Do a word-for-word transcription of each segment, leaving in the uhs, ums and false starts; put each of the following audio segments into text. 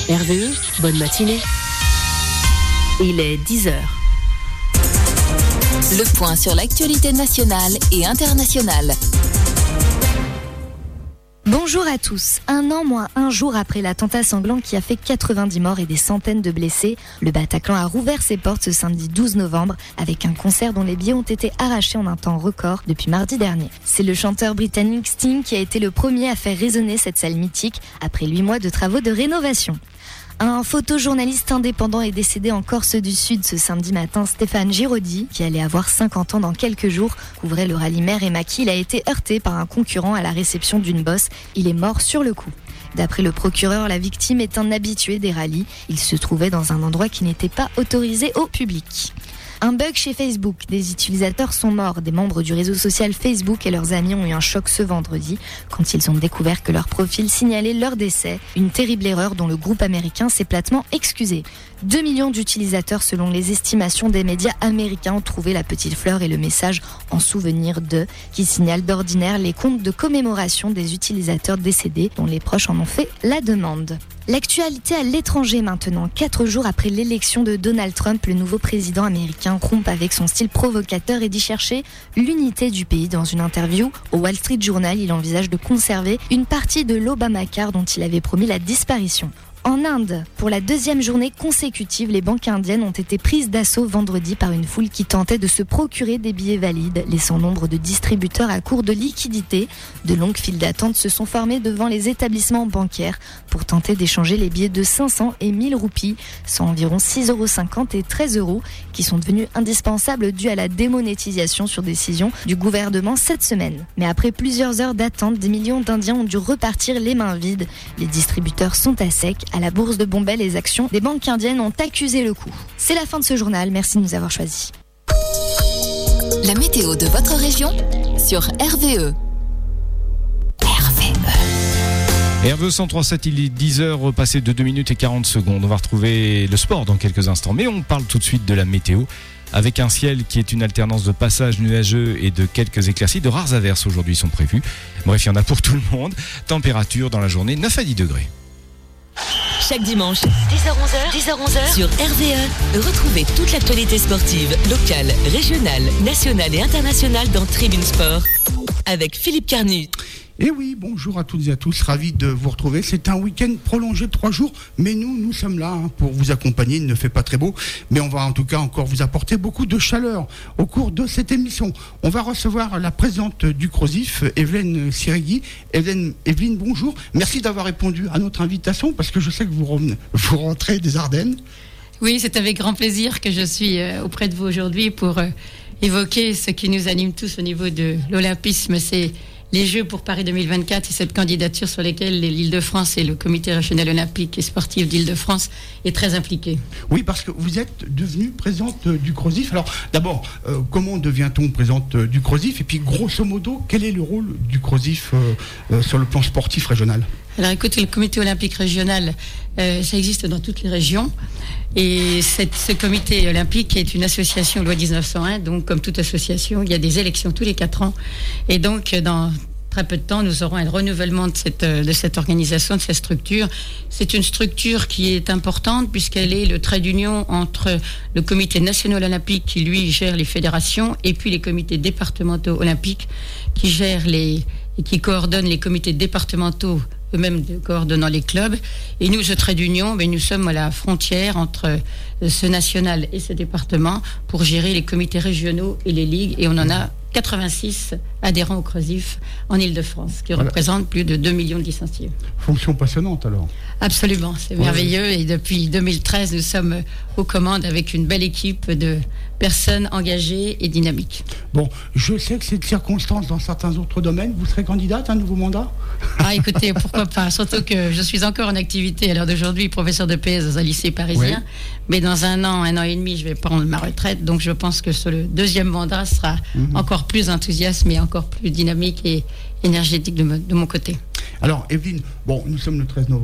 R V E, bonne matinée. Il est dix heures. Le point sur l'actualité nationale et internationale. Bonjour à tous. Un an moins un jour après l'attentat sanglant qui a fait quatre-vingt-dix morts et des centaines de blessés, le Bataclan a rouvert ses portes ce samedi douze novembre avec un concert dont les billets ont été arrachés en un temps record depuis mardi dernier. C'est le chanteur britannique Sting qui a été le premier à faire résonner cette salle mythique après huit mois de travaux de rénovation. Un photojournaliste indépendant est décédé en Corse du Sud ce samedi matin. Stéphane Giraudy, qui allait avoir cinquante ans dans quelques jours, couvrait le rallye Mer et Maquis. Il a été heurté par un concurrent à la réception d'une bosse. Il est mort sur le coup. D'après le procureur, la victime est un habitué des rallyes. Il se trouvait dans un endroit qui n'était pas autorisé au public. Un bug chez Facebook. Des utilisateurs sont morts. Des membres du réseau social Facebook et leurs amis ont eu un choc ce vendredi quand ils ont découvert que leur profil signalait leur décès. Une terrible erreur dont le groupe américain s'est platement excusé. deux millions d'utilisateurs selon les estimations des médias américains ont trouvé la petite fleur et le message en souvenir de qui signale d'ordinaire les comptes de commémoration des utilisateurs décédés dont les proches en ont fait la demande. L'actualité à l'étranger maintenant. Quatre jours après l'élection de Donald Trump, le nouveau président américain rompt avec son style provocateur et dit chercher l'unité du pays. Dans une interview au Wall Street Journal, il envisage de conserver une partie de l'Obamacare dont il avait promis la disparition. En Inde, pour la deuxième journée consécutive, les banques indiennes ont été prises d'assaut vendredi par une foule qui tentait de se procurer des billets valides, laissant nombre de distributeurs à court de liquidités. De longues files d'attente se sont formées devant les établissements bancaires pour tenter d'échanger les billets de cinq cents et mille roupies, soit environ six euros cinquante et treize euros, qui sont devenus indispensables dû à la démonétisation sur décision du gouvernement cette semaine. Mais après plusieurs heures d'attente, des millions d'Indiens ont dû repartir les mains vides. Les distributeurs sont à sec. À la bourse de Bombay, les actions des banques indiennes ont accusé le coup. C'est la fin de ce journal, merci de nous avoir choisis. La météo de votre région sur R V E. R V E. R V E cent trois sept, il est dix heures passé de deux minutes et quarante secondes. On va retrouver le sport dans quelques instants, mais on parle tout de suite de la météo. Avec un ciel qui est une alternance de passages nuageux et de quelques éclaircies, de rares averses aujourd'hui sont prévues. Bref, il y en a pour tout le monde. Température dans la journée neuf à dix degrés. Chaque dimanche, dix heures onze heures, dix heures onze heures, sur R V E, retrouvez toute l'actualité sportive, locale, régionale, nationale et internationale dans Tribune Sport, avec Philippe Carnu. Et oui, bonjour à toutes et à tous, ravi de vous retrouver. C'est un week-end prolongé de trois jours, mais nous, nous sommes là hein, pour vous accompagner. Il ne fait pas très beau, mais on va en tout cas encore vous apporter beaucoup de chaleur au cours de cette émission. On va recevoir la présidente du CROSIF, Evelyne Sirigui. Evelyne, Evelyne, bonjour. Merci d'avoir répondu à notre invitation, parce que je sais que vous, revenez, vous rentrez des Ardennes. Oui, c'est avec grand plaisir que je suis auprès de vous aujourd'hui pour évoquer ce qui nous anime tous au niveau de l'olympisme. C'est les Jeux pour Paris deux mille vingt-quatre et cette candidature sur lesquelles l'Île-de-France et le comité régional olympique et sportif d'Île-de-France est très impliqué. Oui, parce que vous êtes devenue présidente du CROSIF. Alors d'abord, euh, comment devient-on présidente du CROSIF? Et puis grosso modo, quel est le rôle du CROSIF euh, euh, sur le plan sportif régional? Alors écoutez, le comité olympique régional, euh, ça existe dans toutes les régions. Et cette, ce comité olympique est une association loi dix-neuf cent un, donc comme toute association, il y a des élections tous les quatre ans. Et donc dans très peu de temps, nous aurons un renouvellement de cette, de cette organisation, de cette structure. C'est une structure qui est importante puisqu'elle est le trait d'union entre le comité national olympique qui, lui, gère les fédérations et puis les comités départementaux olympiques qui gèrent les, et qui coordonnent les comités départementaux eux-mêmes coordonnant les clubs. Et nous, ce trait d'union, mais nous sommes à la frontière entre ce national et ce département pour gérer les comités régionaux et les ligues. Et on en a quatre-vingt-six adhérents au CROSIF en Île-de-France, qui voilà. représentent plus de deux millions de licenciés. Fonction passionnante alors. Absolument, c'est ouais. merveilleux. Et depuis deux mille treize, nous sommes aux commandes avec une belle équipe de personnes engagées et dynamiques. Bon, je sais que c'est de circonstance dans certains autres domaines. Vous serez candidate à un nouveau mandat? Ah, écoutez, pourquoi pas. Surtout que je suis encore en activité à l'heure d'aujourd'hui, professeur de P S dans un lycée parisien. Oui. Mais dans un an, un an et demi, je vais prendre ma retraite. Donc je pense que ce, le deuxième mandat sera mmh. encore plus enthousiaste, mais encore plus dynamique et énergétique de, me, de mon côté. Alors, Evelyne, bon, nous sommes le treize novembre.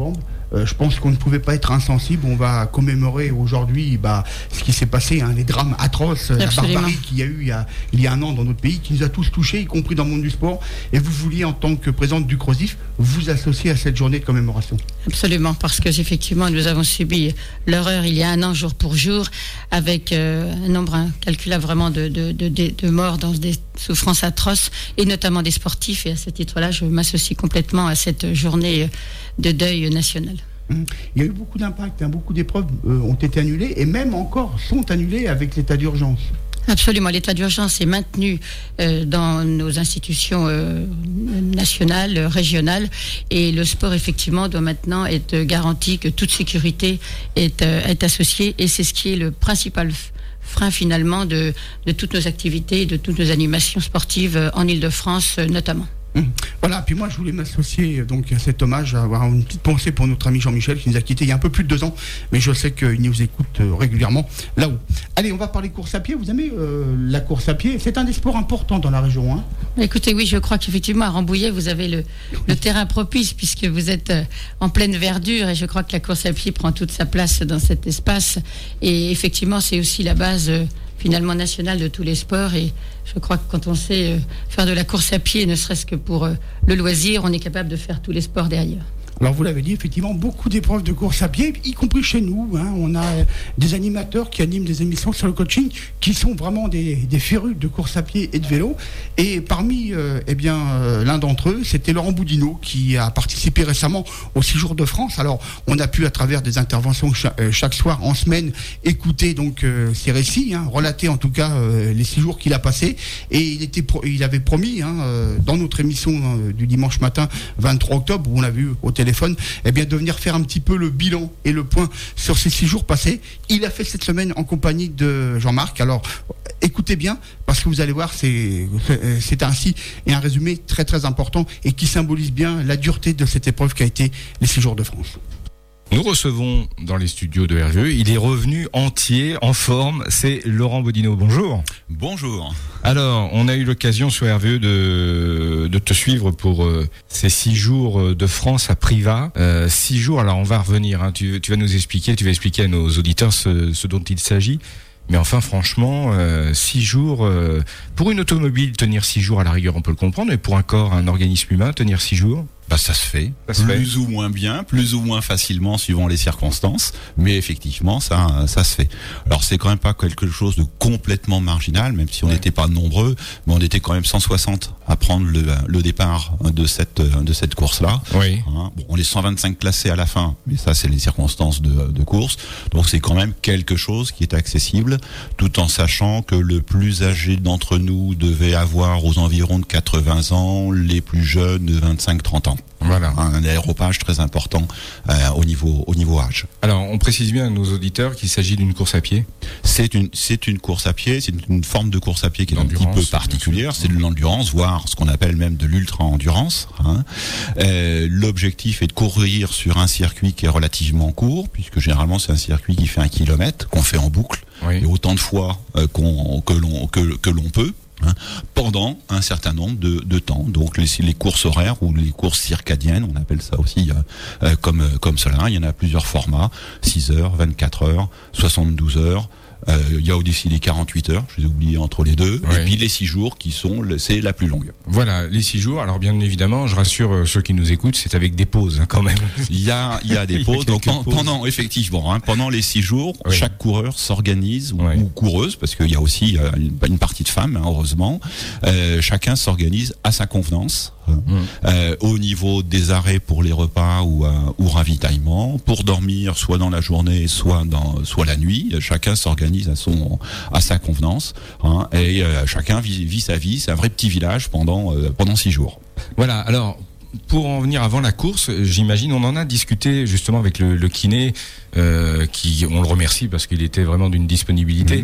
euh, je pense qu'on ne pouvait pas être insensible. On va commémorer aujourd'hui bah, ce qui s'est passé, hein, les drames atroces, Absolument. la barbarie qu'il y a eu il y a, il y a un an dans notre pays, qui nous a tous touchés, y compris dans le monde du sport. Et vous vouliez, en tant que présidente du CROSIF, vous associer à cette journée de commémoration. Absolument, parce que effectivement, nous avons subi l'horreur il y a un an, jour pour jour, avec euh, un nombre incalculable vraiment de, de, de, de, de morts dans des souffrances atroces, et notamment des sportifs. Et à ce titre-là, je m'associe complètement à cette journée de deuil national. Il y a eu beaucoup d'impacts, hein, beaucoup d'épreuves euh, ont été annulées, et même encore sont annulées avec l'état d'urgence. Absolument, l'état d'urgence est maintenu euh, dans nos institutions euh, nationales, régionales, et le sport effectivement doit maintenant être garanti que toute sécurité est, euh, est associée, et c'est ce qui est le principal frein finalement de, de toutes nos activités, de toutes nos animations sportives euh, en Île-de-France euh, notamment. Mmh. Voilà, puis moi je voulais m'associer donc à cet hommage, avoir une petite pensée pour notre ami Jean-Michel qui nous a quittés il y a un peu plus de deux ans, mais je sais qu'il nous écoute euh, régulièrement là-haut. Allez, on va parler course à pied. Vous aimez euh, la course à pied? C'est un des sports importants dans la région, hein? Écoutez, oui, je crois qu'effectivement à Rambouillet vous avez le, le terrain propice puisque vous êtes euh, en pleine verdure, et je crois que la course à pied prend toute sa place dans cet espace, et effectivement c'est aussi la base euh, finalement national de tous les sports, et je crois que quand on sait euh, faire de la course à pied, ne serait-ce que pour euh, le loisir, on est capable de faire tous les sports derrière. Alors vous l'avez dit, effectivement, beaucoup d'épreuves de course à pied, y compris chez nous, hein. On a des animateurs qui animent des émissions sur le coaching, qui sont vraiment des, des férus de course à pied et de vélo. Et parmi, euh, eh bien, euh, l'un d'entre eux, c'était Laurent Boudinot, qui a participé récemment au six jours de France. Alors, on a pu, à travers des interventions chaque, euh, chaque soir en semaine, écouter donc euh, ses récits, hein, relater en tout cas euh, les six jours qu'il a passés. Et il était, pro- il avait promis, hein, euh, dans notre émission euh, du dimanche matin, vingt-trois octobre, où on l'a vu au téléphone, eh bien, de venir faire un petit peu le bilan et le point sur ces six jours passés. Il a fait cette semaine en compagnie de Jean-Marc. Alors, écoutez bien, parce que vous allez voir, c'est, c'est ainsi et un résumé très très important et qui symbolise bien la dureté de cette épreuve qui a été les six jours de France. Nous recevons dans les studios de R V E, il est revenu entier, en forme, c'est Laurent Boudinot. Bonjour. Bonjour. Alors, on a eu l'occasion sur R V E de, de te suivre pour euh, ces six jours de France à Privas. Euh, six jours, alors on va revenir, hein, tu, tu vas nous expliquer, tu vas expliquer à nos auditeurs ce, ce dont il s'agit. Mais enfin, franchement, euh, six jours, euh, pour une automobile, tenir six jours à la rigueur, on peut le comprendre, mais pour un corps, un organisme humain, tenir six jours... Bah, ça se fait, ça se plus fait. ou moins bien, plus ou moins facilement suivant les circonstances, mais effectivement ça, ça se fait. Alors c'est quand même pas quelque chose de complètement marginal, même si on n'était ouais. pas nombreux, mais on était quand même cent soixante à prendre le, le départ de cette de cette course-là. Oui. Hein, bon, on est cent vingt-cinq classés à la fin, mais ça c'est les circonstances de, de course, donc c'est quand même quelque chose qui est accessible, tout en sachant que le plus âgé d'entre nous devait avoir aux environs de quatre-vingts ans, les plus jeunes de vingt-cinq trente ans. Voilà, un aéropage très important euh, au niveau au niveau âge. Alors, on précise bien à nos auditeurs qu'il s'agit d'une course à pied. C'est une c'est une course à pied, c'est une forme de course à pied qui est un petit peu particulière. C'est de l'endurance, voire ce qu'on appelle même de l'ultra-endurance. Hein. Euh, l'objectif est de courir sur un circuit qui est relativement court, puisque généralement c'est un circuit qui fait un kilomètre, qu'on fait en boucle, oui. et autant de fois euh, qu'on que l'on que que l'on peut. Hein, pendant un certain nombre de, de temps. Donc les, les courses horaires ou les courses circadiennes, on appelle ça aussi euh, euh, comme, comme cela. Il y en a plusieurs formats, six heures, vingt-quatre heures, soixante-douze heures. Euh, il y a aussi les quarante-huit heures, je les ai oubliés entre les deux, oui. Et puis les six jours qui sont, c'est la plus longue. Voilà, les six jours. Alors bien évidemment, je rassure ceux qui nous écoutent, c'est avec des pauses hein, quand même. Il y a, il y a des pauses. Donc pauses. pendant, effectivement, hein, pendant les six jours, oui. chaque coureur s'organise oui. ou coureuse, parce qu'il y a aussi euh, une, une partie de femmes, hein, heureusement. Euh, chacun s'organise à sa convenance. Mmh. Euh, au niveau des arrêts pour les repas ou, euh, ou ravitaillement, pour dormir soit dans la journée, soit dans, soit la nuit. Chacun s'organise à son, à sa convenance, hein, et euh, chacun vit, vit sa vie. C'est un vrai petit village pendant, euh, pendant six jours. Voilà. Alors. Pour en venir avant la course, j'imagine, on en a discuté justement avec le, le kiné, euh, qui, on le remercie parce qu'il était vraiment d'une disponibilité. Mmh.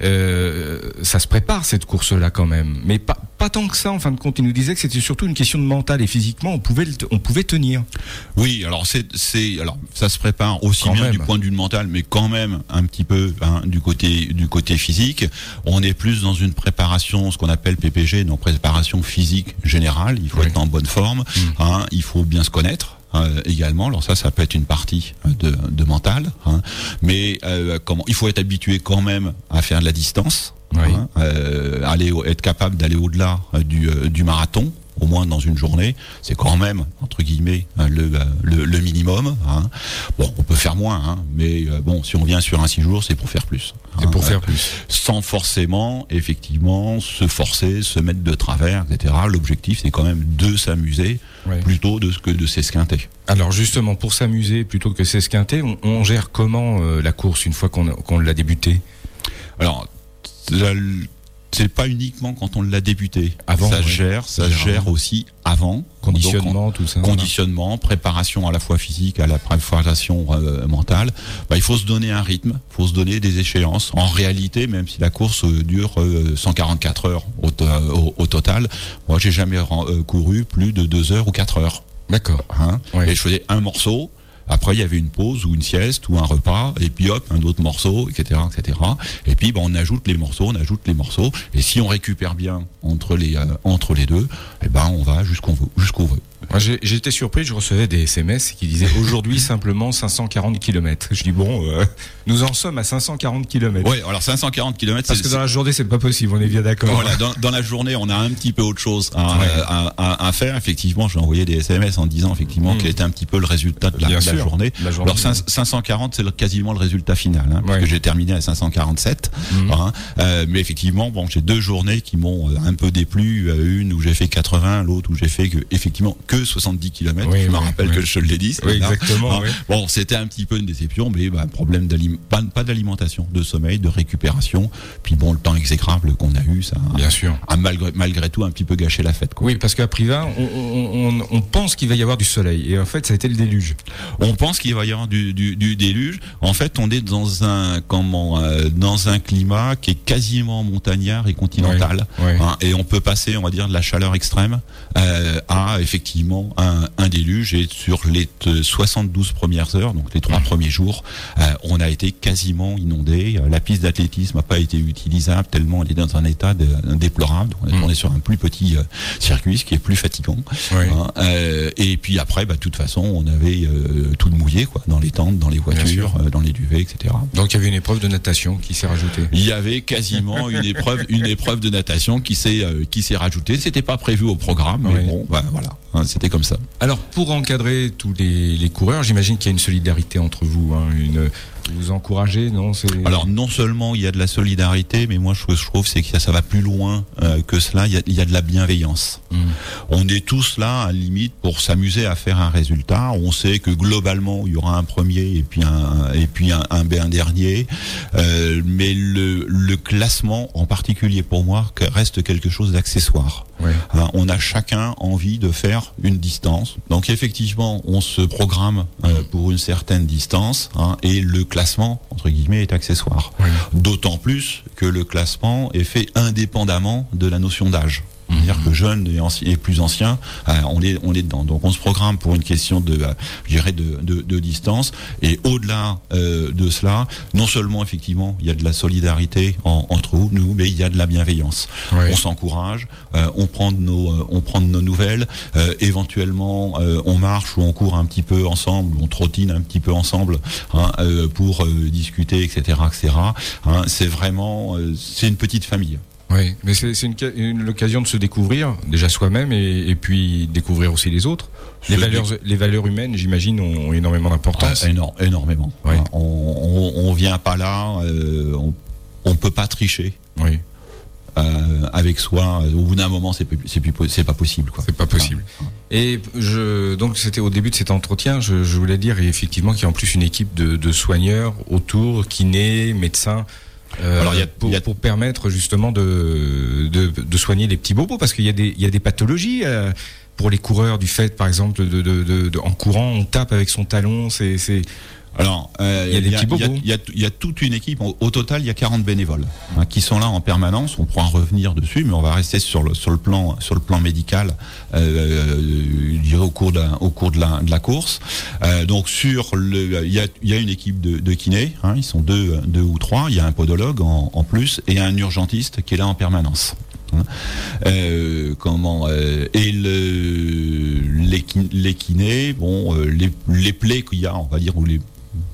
Euh, ça se prépare cette course-là quand même, mais pas, pas tant que ça. En fin de compte, il nous disait que c'était surtout une question de mental et physiquement, on pouvait, on pouvait tenir. Oui, alors c'est, c'est, alors ça se prépare aussi quand bien même. Du point de vue mental, mais quand même un petit peu hein, du côté du côté physique. On est plus dans une préparation, ce qu'on appelle P P G, donc préparation physique générale. Il faut oui. être en bonne forme. Mmh. Hein, il faut bien se connaître. euh, également. Alors ça, ça peut être une partie de, de mental, hein. Mais euh, comment il faut être habitué quand même à faire de la distance, oui. hein, euh, aller être capable d'aller au-delà du, du marathon. Au moins dans une journée, c'est quand même entre guillemets le, le, le minimum. Hein. Bon, on peut faire moins, hein, mais euh, bon, si on vient sur un six jours, c'est pour faire plus. C'est hein, pour faire euh, plus, sans forcément, effectivement, se forcer, se mettre de travers, et cetera. L'objectif, c'est quand même de s'amuser ouais. plutôt de, que de s'esquinter. Alors justement, pour s'amuser plutôt que s'esquinter, on, on gère comment euh, la course une fois qu'on, qu'on l'a débutée ? Alors, la, c'est pas uniquement quand on l'a débuté. Avant, ça ouais. gère, ça Généralement. gère aussi avant. Conditionnement, Donc, tout ça. Conditionnement, préparation à la fois physique, à la préparation euh, mentale. Bah, il faut se donner un rythme, il faut se donner des échéances. En réalité, même si la course euh, dure euh, cent quarante-quatre heures au, au, au total, moi j'ai jamais euh, couru plus de deux heures ou quatre heures. D'accord. Hein ouais. Et je faisais un morceau. Après, il y avait une pause ou une sieste ou un repas, et puis hop, un autre morceau, et cetera, et cetera. Et puis, ben, on ajoute les morceaux, on ajoute les morceaux. Et si on récupère bien entre les euh, entre les deux, eh ben, on va jusqu'où on veut, jusqu'où on veut. Moi, j'ai, j'étais surpris, je recevais des S M S qui disaient aujourd'hui simplement cinq cent quarante kilomètres. Je dis bon, euh, nous en sommes à cinq cent quarante kilomètres. Oui, alors cinq cent quarante kilomètres. Parce c'est, que dans la journée, c'est pas possible, on est bien d'accord. Voilà, dans, dans la journée, on a un petit peu autre chose à, ouais. à, à, à faire. Effectivement, j'ai envoyé des S M S en disant effectivement mmh. quel était un petit peu le résultat de la, de la, journée. la journée. Alors cinq cent quarante, c'est le, quasiment le résultat final, hein, parce ouais. que j'ai terminé à cinq cent quarante-sept. Mmh. Hein, euh, mais effectivement, bon, j'ai deux journées qui m'ont un peu déplu. Une où j'ai fait quatre-vingts, l'autre où j'ai fait que, effectivement que soixante-dix kilomètres. Oui, je me oui, rappelle oui. que je l'ai dit. Oui, exactement. Hein, oui. Bon, c'était un petit peu une déception, mais bah, problème d'alim- pas, pas d'alimentation, de sommeil, de récupération. Puis bon, le temps exécrable qu'on a eu, ça Bien a, sûr. a malgré, malgré tout un petit peu gâché la fête. Quoi. Oui, parce qu'à Privas, on, on, on, on pense qu'il va y avoir du soleil. Et en fait, ça a été le déluge. On pense qu'il va y avoir du, du, du déluge. En fait, on est dans un, comment, euh, dans un climat qui est quasiment montagnard et continental. Oui, oui. Hein, et on peut passer, on va dire, de la chaleur extrême euh, à effectivement un, un déluge. Et sur les soixante-douze premières heures, donc les trois mmh. premiers jours, euh, on a été quasiment inondé. La piste d'athlétisme n'a pas été utilisable tellement elle est dans un état de, déplorable. Donc, on est tourné mmh. sur un plus petit euh, circuit, ce qui est plus fatigant. Oui. Hein, euh, et puis après, bah, de toute façon, on avait euh, tout mouillé, quoi, dans les tentes, dans les voitures, euh, dans les duvets, et cetera. Donc il y avait une épreuve de natation qui s'est rajoutée. Il y avait quasiment une épreuve, une épreuve de natation qui s'est euh, qui s'est rajoutée. C'était pas prévu au programme, mais oui. bon, bah, voilà, hein, c'était comme ça. Alors pour encadrer tous les, les coureurs, j'imagine qu'il y a une solidarité entre vous, hein, une vous encouragez, non c'est... Alors non seulement il y a de la solidarité, mais moi je, je trouve c'est que ça, ça va plus loin euh, que cela. Il y, a, il y a de la bienveillance. Mmh. On est tous là à la limite pour s'amuser à faire un résultat. On sait que globalement il y aura un premier et puis un et puis un, un, un dernier, euh, mais le, le classement en particulier pour moi reste quelque chose d'accessoire. Ouais. Hein, on a chacun envie de faire une distance. Donc effectivement, on se programme euh, pour une certaine distance, hein, et le classement, entre guillemets, est accessoire. Oui. D'autant plus que le classement est fait indépendamment de la notion d'âge. C'est-à-dire que jeune et, ancien, et plus ancien, euh, on est on est dedans. Donc on se programme pour une question de, euh, je dirais, de, de, de distance. Et au-delà euh, de cela, non seulement effectivement il y a de la solidarité en, entre nous, mais il y a de la bienveillance. Oui. On s'encourage, euh, on prend de nos euh, on prend de nos nouvelles. Euh, éventuellement, euh, on marche ou on court un petit peu ensemble, on trottine un petit peu ensemble, hein, euh, pour euh, discuter, et cetera, et cetera. Hein, c'est vraiment euh, c'est une petite famille. Oui, mais c'est, c'est une, une occasion de se découvrir, déjà soi-même, et, et puis découvrir aussi les autres. Les valeurs, les valeurs humaines, j'imagine, ont, ont énormément d'importance. Ah, énorme, énormément. Oui. On, on, on vient pas là, euh, on, on peut pas tricher. Oui. Euh, avec soi, au bout d'un moment, c'est, c'est, plus, c'est pas possible, quoi. C'est pas possible. Ah. Et je, donc c'était au début de cet entretien, je, je voulais dire effectivement qu'il y a en plus une équipe de, de soigneurs autour, kinés, médecins. Euh, Alors, il y a, pour, il y a... pour permettre justement de, de, de soigner les petits bobos, parce qu'il y a des, il y a des pathologies euh, pour les coureurs du fait, par exemple, de, de, de, de, en courant, on tape avec son talon, c'est, c'est... Alors, euh, il y a des petits bobos. Il y a, il y a toute une équipe. Au, au total, il y a quarante bénévoles, hein, qui sont là en permanence. On pourra revenir dessus, mais on va rester sur le sur le plan sur le plan médical, euh, je dirais au cours de la, au cours de la de la course. Euh, donc sur le, il y a il y a une équipe de, de kinés. Hein, ils sont deux deux ou trois. Il y a un podologue en, en plus et un urgentiste qui est là en permanence. Euh, comment euh, et le, les kinés les kinés, bon, euh, les, les plaies qu'il y a, on va dire, ou les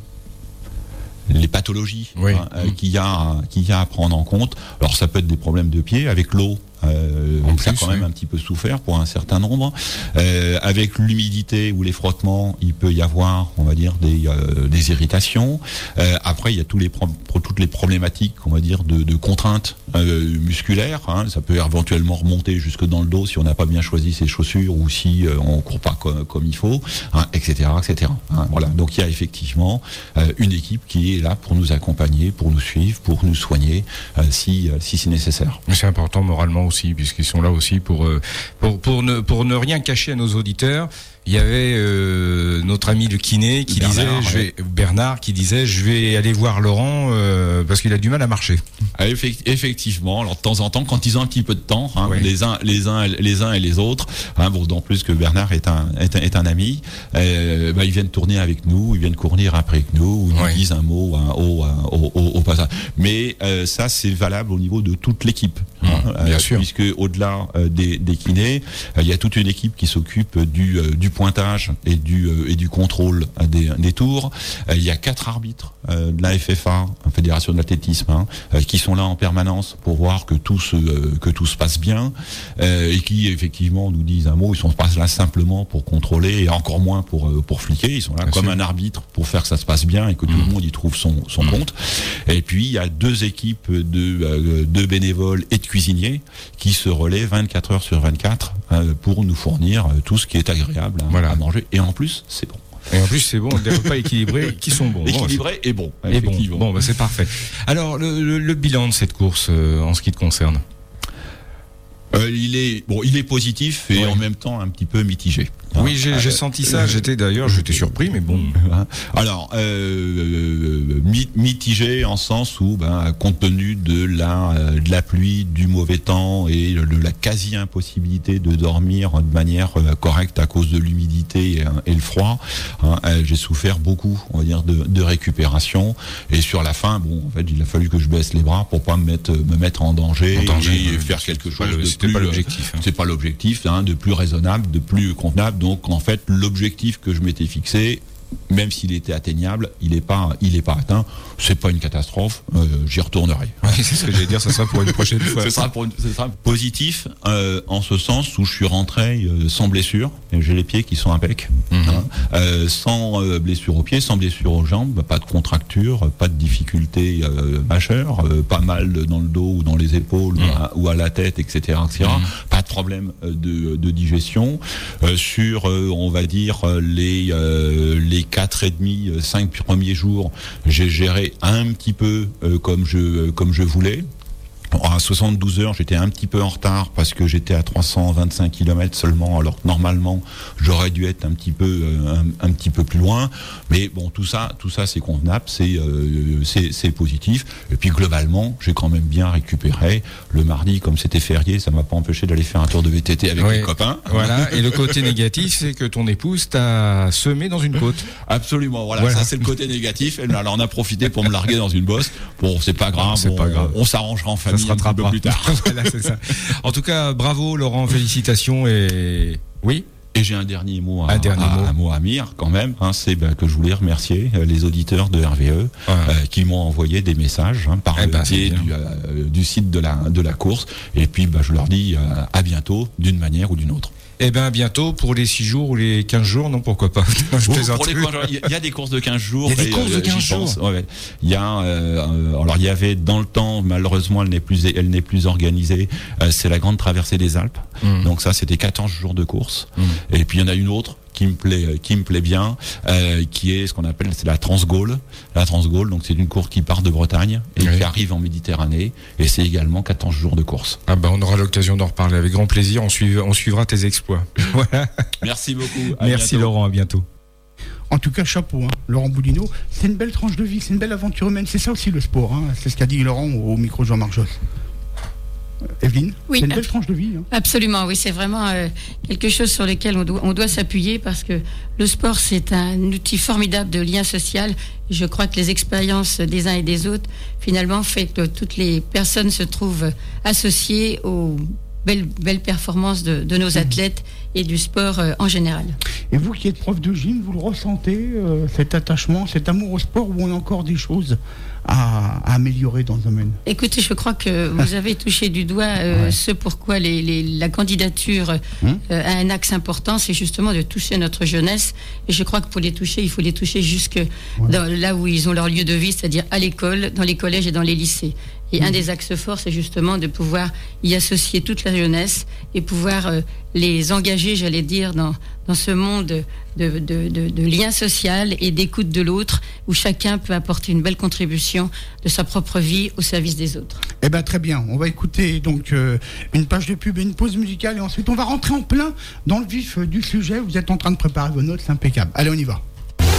les pathologies oui. hein, euh, qu'il y a qu'il y a à prendre en compte. Alors ça peut être des problèmes de pied avec l'eau. Euh, en ça plus, a quand même oui. un petit peu souffert pour un certain nombre. Euh, avec l'humidité ou les frottements, il peut y avoir, on va dire, des, euh, des irritations. Euh, après, il y a tous les pro- toutes les problématiques, on va dire, de, de contraintes euh, musculaires. Hein. Ça peut éventuellement remonter jusque dans le dos si on n'a pas bien choisi ses chaussures ou si euh, on court pas comme, comme il faut, hein, et cetera, et cetera. Hein. Voilà. Donc il y a effectivement euh, une équipe qui est là pour nous accompagner, pour nous suivre, pour nous soigner, euh, si euh, si c'est nécessaire. Mais c'est important moralement aussi, puisqu'ils sont là aussi pour, euh, pour, pour, ne, pour ne rien cacher à nos auditeurs. Il y avait euh, notre ami le kiné qui Bernard, disait, je vais, Bernard qui disait, je vais aller voir Laurent euh, parce qu'il a du mal à marcher. Ah, effectivement, alors de temps en temps, quand ils ont un petit peu de temps, hein, oui. les uns, les uns, les uns et les autres, hein, bon, d'autant plus que Bernard est un, est un, est un ami, euh, bah, ils viennent tourner avec nous, ils viennent courir après nous, ou nous oui. disent un mot un, au, un, au, au, au passage. Mais euh, ça, c'est valable au niveau de toute l'équipe, mmh, hein, bien euh, sûr. puisque au-delà euh, des, des kinés, il euh, y a toute une équipe qui s'occupe du, euh, du pointage et du euh, et du contrôle des, des tours. Il euh, y a quatre arbitres euh, de la F F A, Fédération de l'athlétisme, hein, euh, qui sont là en permanence pour voir que tout se euh, que tout se passe bien euh, et qui effectivement nous disent un mot. Ils sont pas là simplement pour contrôler et encore moins pour euh, pour fliquer. Ils sont là bien comme sûr. Un arbitre pour faire que ça se passe bien et que tout mmh. le monde y trouve son son mmh. compte. Et puis il y a deux équipes de euh, de bénévoles et de cuisiniers qui se relaient vingt-quatre heures sur vingt-quatre euh, pour nous fournir euh, tout ce qui est agréable hein, voilà. à manger. Et en plus, c'est bon. Et en plus, c'est bon, des repas équilibrés qui sont bons. Équilibrés et bons. Et bon. Bon, bah, c'est parfait. Alors, le, le, le bilan de cette course euh, en ce qui te concerne? Euh, il est bon, il est positif et ouais. en même temps un petit peu mitigé. Oui, j'ai, euh, j'ai senti ça. J'étais d'ailleurs, j'étais surpris, mais bon. Alors, euh, mitigé en sens où, ben, compte tenu de la de la pluie, du mauvais temps et de la quasi impossibilité de dormir de manière correcte à cause de l'humidité et, et le froid, hein, j'ai souffert beaucoup, on va dire, de, de récupération. Et sur la fin, bon, en fait, il a fallu que je baisse les bras pour pas me mettre me mettre en danger, en danger et euh, faire quelque chose le, de c'était plus. Pas l'objectif. Hein. C'est pas l'objectif, hein, de plus raisonnable, de plus convenable. Donc en fait, l'objectif que je m'étais fixé, même s'il était atteignable, il n'est pas, il est pas atteint. C'est pas une catastrophe. Euh, j'y retournerai. Oui, c'est ce que j'allais dire. Ça sera pour une prochaine fois. Ce sera pour une, ce sera positif euh, en ce sens où je suis rentré euh, sans blessure. Et j'ai les pieds qui sont impecs, mm-hmm. hein, euh, sans euh, blessure aux pieds, sans blessure aux jambes, pas de contracture, pas de difficultés euh, majeures, euh, pas mal dans le dos ou dans les épaules mm. ou, à, ou à la tête, et cetera, et cetera. Mm. Pas de problème de, de digestion. Euh, sur, euh, on va dire les euh, les quatre et demi, cinq premiers jours, j'ai géré un petit peu euh, comme je comme je voulais. À soixante-douze heures, j'étais un petit peu en retard parce que j'étais à trois cent vingt-cinq kilomètres seulement, alors que normalement j'aurais dû être un petit peu euh, un, un petit peu plus loin. Mais bon, tout ça, tout ça c'est convenable, c'est euh, c'est, c'est positif. Et puis globalement, j'ai quand même bien récupéré. Le mardi, comme c'était férié, ça m'a pas empêché d'aller faire un tour de V T T avec oui, les copains. Voilà. Et le côté négatif, c'est que ton épouse t'a semé dans une côte. Absolument. Voilà. voilà. Ça c'est le côté négatif. Elle en a profité pour me larguer dans une bosse. Bon, c'est pas grave. C'est on, pas grave. On s'arrangera en famille. Ça se rattrapera plus tard. Voilà, c'est ça. En tout cas, bravo Laurent, félicitations et oui. Et j'ai un dernier mot à, un dernier à, mot. un mot à Amir quand même, hein, c'est ben, que je voulais remercier euh, les auditeurs de R V E ouais. euh, qui m'ont envoyé des messages hein, par eh le ben, biais du, euh, du site de la de la course. Et puis ben, je leur dis euh, à bientôt d'une manière ou d'une autre. Eh ben bientôt pour les six jours ou les quinze jours, non pourquoi pas. Non, je oh, pour les, il y a des courses de quinze jours. Il y a des courses de quinze jours. Ouais, ouais. Il y a euh, alors il y avait dans le temps, malheureusement elle n'est plus elle n'est plus organisée. Euh, c'est la grande traversée des Alpes. Mmh. Donc ça c'était quatorze jours de course. Mmh. Et puis il y en a une autre qui me plaît qui me plaît bien euh, qui est ce qu'on appelle c'est la Transgaule la Transgaule donc c'est une course qui part de Bretagne et oui. qui arrive en Méditerranée et c'est également quatorze jours de course. Ah ben on aura l'occasion d'en reparler avec grand plaisir, on suivra, on suivra tes exploits. Voilà. Merci beaucoup. À Merci bientôt. Laurent, à bientôt. En tout cas, chapeau, hein. Laurent Boudinot, c'est une belle tranche de vie, c'est une belle aventure humaine, c'est ça aussi le sport, hein. C'est ce qu'a dit Laurent au micro de Jean-Marc Josse. Evelyne, oui, c'est une belle tranche de vie. Hein. Absolument, oui, c'est vraiment euh, quelque chose sur lequel on doit, on doit s'appuyer parce que le sport, c'est un outil formidable de lien social. Je crois que les expériences des uns et des autres, finalement, fait que toutes les personnes se trouvent associées aux belle, belle performance de, de nos athlètes et du sport euh, en général. Et vous qui êtes prof de gym, vous le ressentez, euh, cet attachement, cet amour au sport, ou on a encore des choses à, à améliorer dans le domaine? Écoutez, je crois que vous avez touché du doigt euh, ouais. ce pourquoi les, les, la candidature hum? euh, a un axe important, c'est justement de toucher notre jeunesse. Et je crois que pour les toucher, il faut les toucher jusque ouais. dans, là où ils ont leur lieu de vie, c'est-à-dire à l'école, dans les collèges et dans les lycées. Et mmh. un des axes forts, c'est justement de pouvoir y associer toute la jeunesse et pouvoir euh, les engager, j'allais dire, dans, dans ce monde de, de, de, de lien social et d'écoute de l'autre, où chacun peut apporter une belle contribution de sa propre vie au service des autres. Eh ben très bien, on va écouter donc euh, une page de pub et une pause musicale, et ensuite on va rentrer en plein dans le vif euh, du sujet. Vous êtes en train de préparer vos notes, c'est impeccable. Allez, on y va.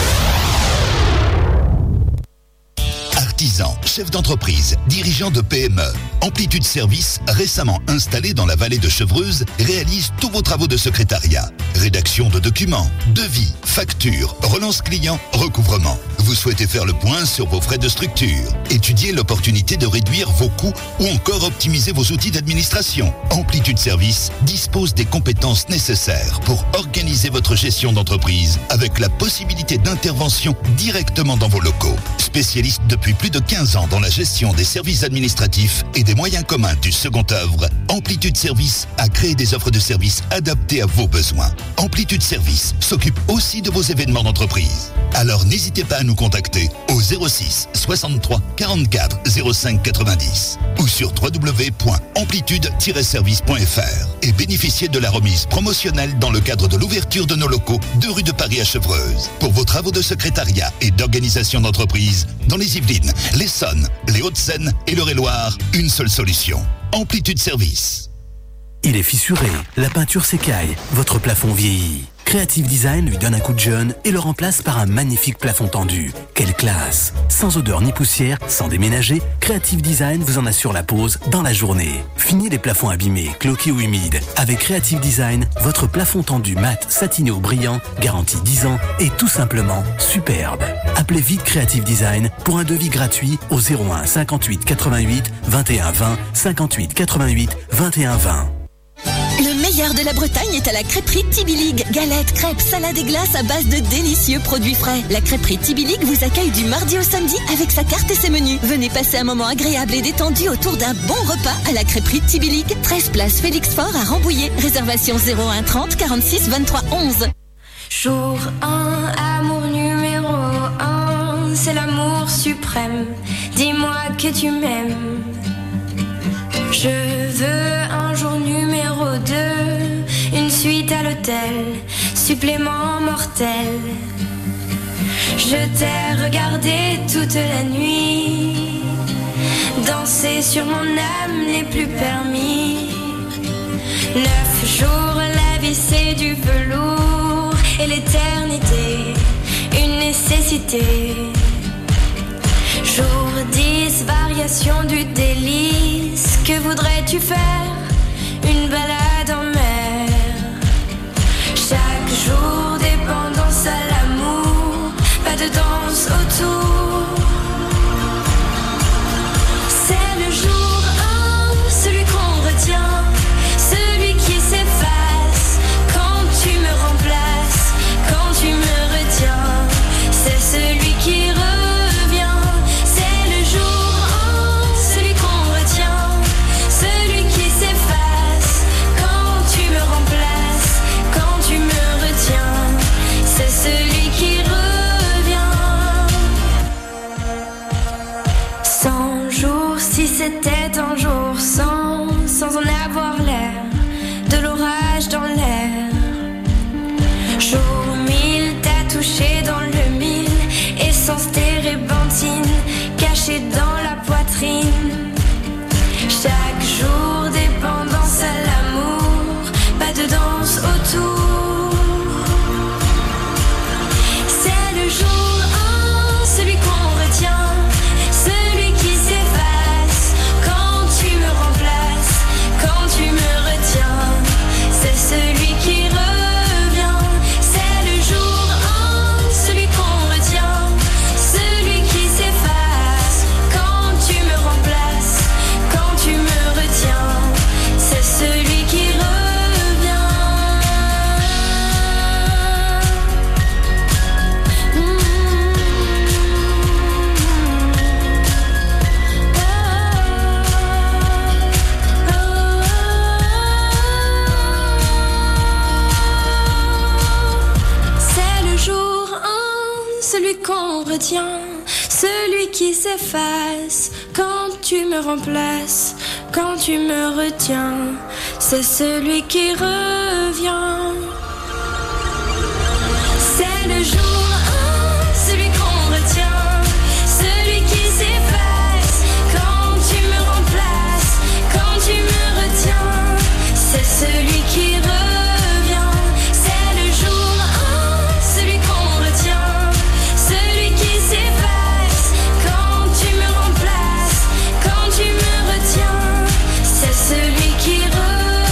Artisan, chef d'entreprise, dirigeant de P M E, Amplitude Service, récemment installé dans la vallée de Chevreuse, réalise tous vos travaux de secrétariat. Rédaction de documents, devis, factures, relance client, recouvrement. Vous souhaitez faire le point sur vos frais de structure, étudier l'opportunité de réduire vos coûts ou encore optimiser vos outils d'administration. Amplitude Service dispose des compétences nécessaires pour organiser votre gestion d'entreprise avec la possibilité d'intervention directement dans vos locaux. Spécialiste depuis plus de quinze ans dans la gestion des services administratifs et des moyens communs du second œuvre, Amplitude Service a créé des offres de services adaptées à vos besoins. Amplitude Service s'occupe aussi de vos événements d'entreprise. Alors n'hésitez pas à nous contacter au zéro six soixante-trois quarante-quatre zéro cinq quatre-vingt-dix ou sur w w w point amplitude tiret service point f r et bénéficiez de la remise promotionnelle dans le cadre de l'ouverture de nos locaux deux rue de Paris à Chevreuse. Pour vos travaux de secrétariat et d'organisation d'entreprise dans les Yvelines, l'Essonne, les Hauts-de-Seine et l'Eure-et-Loire, une seule solution. Amplitude Service. Il est fissuré, la peinture s'écaille, votre plafond vieillit. Creative Design lui donne un coup de jeune et le remplace par un magnifique plafond tendu. Quelle classe! Sans odeur ni poussière, sans déménager, Creative Design vous en assure la pose dans la journée. Fini les plafonds abîmés, cloqués ou humides. Avec Creative Design, votre plafond tendu mat, satiné ou brillant, garantie dix ans, est tout simplement superbe. Appelez vite Creative Design pour un devis gratuit au zéro un cinquante-huit quatre-vingt-huit vingt et un vingt, cinquante-huit quatre-vingt-huit vingt et un vingt. Le meilleur de la Bretagne est à la crêperie Tibilig. Galettes, crêpes, salades et glaces à base de délicieux produits frais. La crêperie Tibilig vous accueille du mardi au samedi avec sa carte et ses menus. Venez passer un moment agréable et détendu autour d'un bon repas à la crêperie Tibilig. treize place Félix Faure à Rambouillet. Réservation zéro un trente quarante-six vingt-trois onze. Jour un, amour numéro un, c'est l'amour suprême. Dis-moi que tu m'aimes. Je veux un jour numéro deux, une suite à l'hôtel, supplément mortel. Je t'ai regardé toute la nuit, danser sur mon âme n'est plus permis. Neuf jours, la vie c'est du velours, et l'éternité, une nécessité. Jour dix, variation du délice. Que voudrais-tu faire? Une balade en mer. Chaque jour, dépendance à l'amour. Pas de danse autour. C'est le jour un, celui qu'on retient, celui qui s'efface quand tu me remplaces, quand tu me retiens. C'est celui qui revient. Celui qui revient. Cent jours, si c'était un jour sans, sans en avoir l'air, de l'orage dans l'air. Jour mille, t'as touché dans le mille, essence térébenthine, cachée dans la poitrine. Chaque jour, dépendance à l'amour, pas de danse autour. Jour un, celui qu'on retient, celui qui s'efface quand tu me remplaces, quand tu me retiens. C'est celui qui revient, c'est celui qu'on retient, celui qui s'efface quand tu me remplaces, quand tu me retiens, c'est celui qui revient. C'est le jour un, celui qu'on retient, celui qui s'efface quand tu me remplaces, quand tu me retiens, c'est celui qui revient. C'est le jour un, celui qu'on retient, celui qui s'efface quand tu me remplaces, quand tu me retiens, c'est celui qui revient.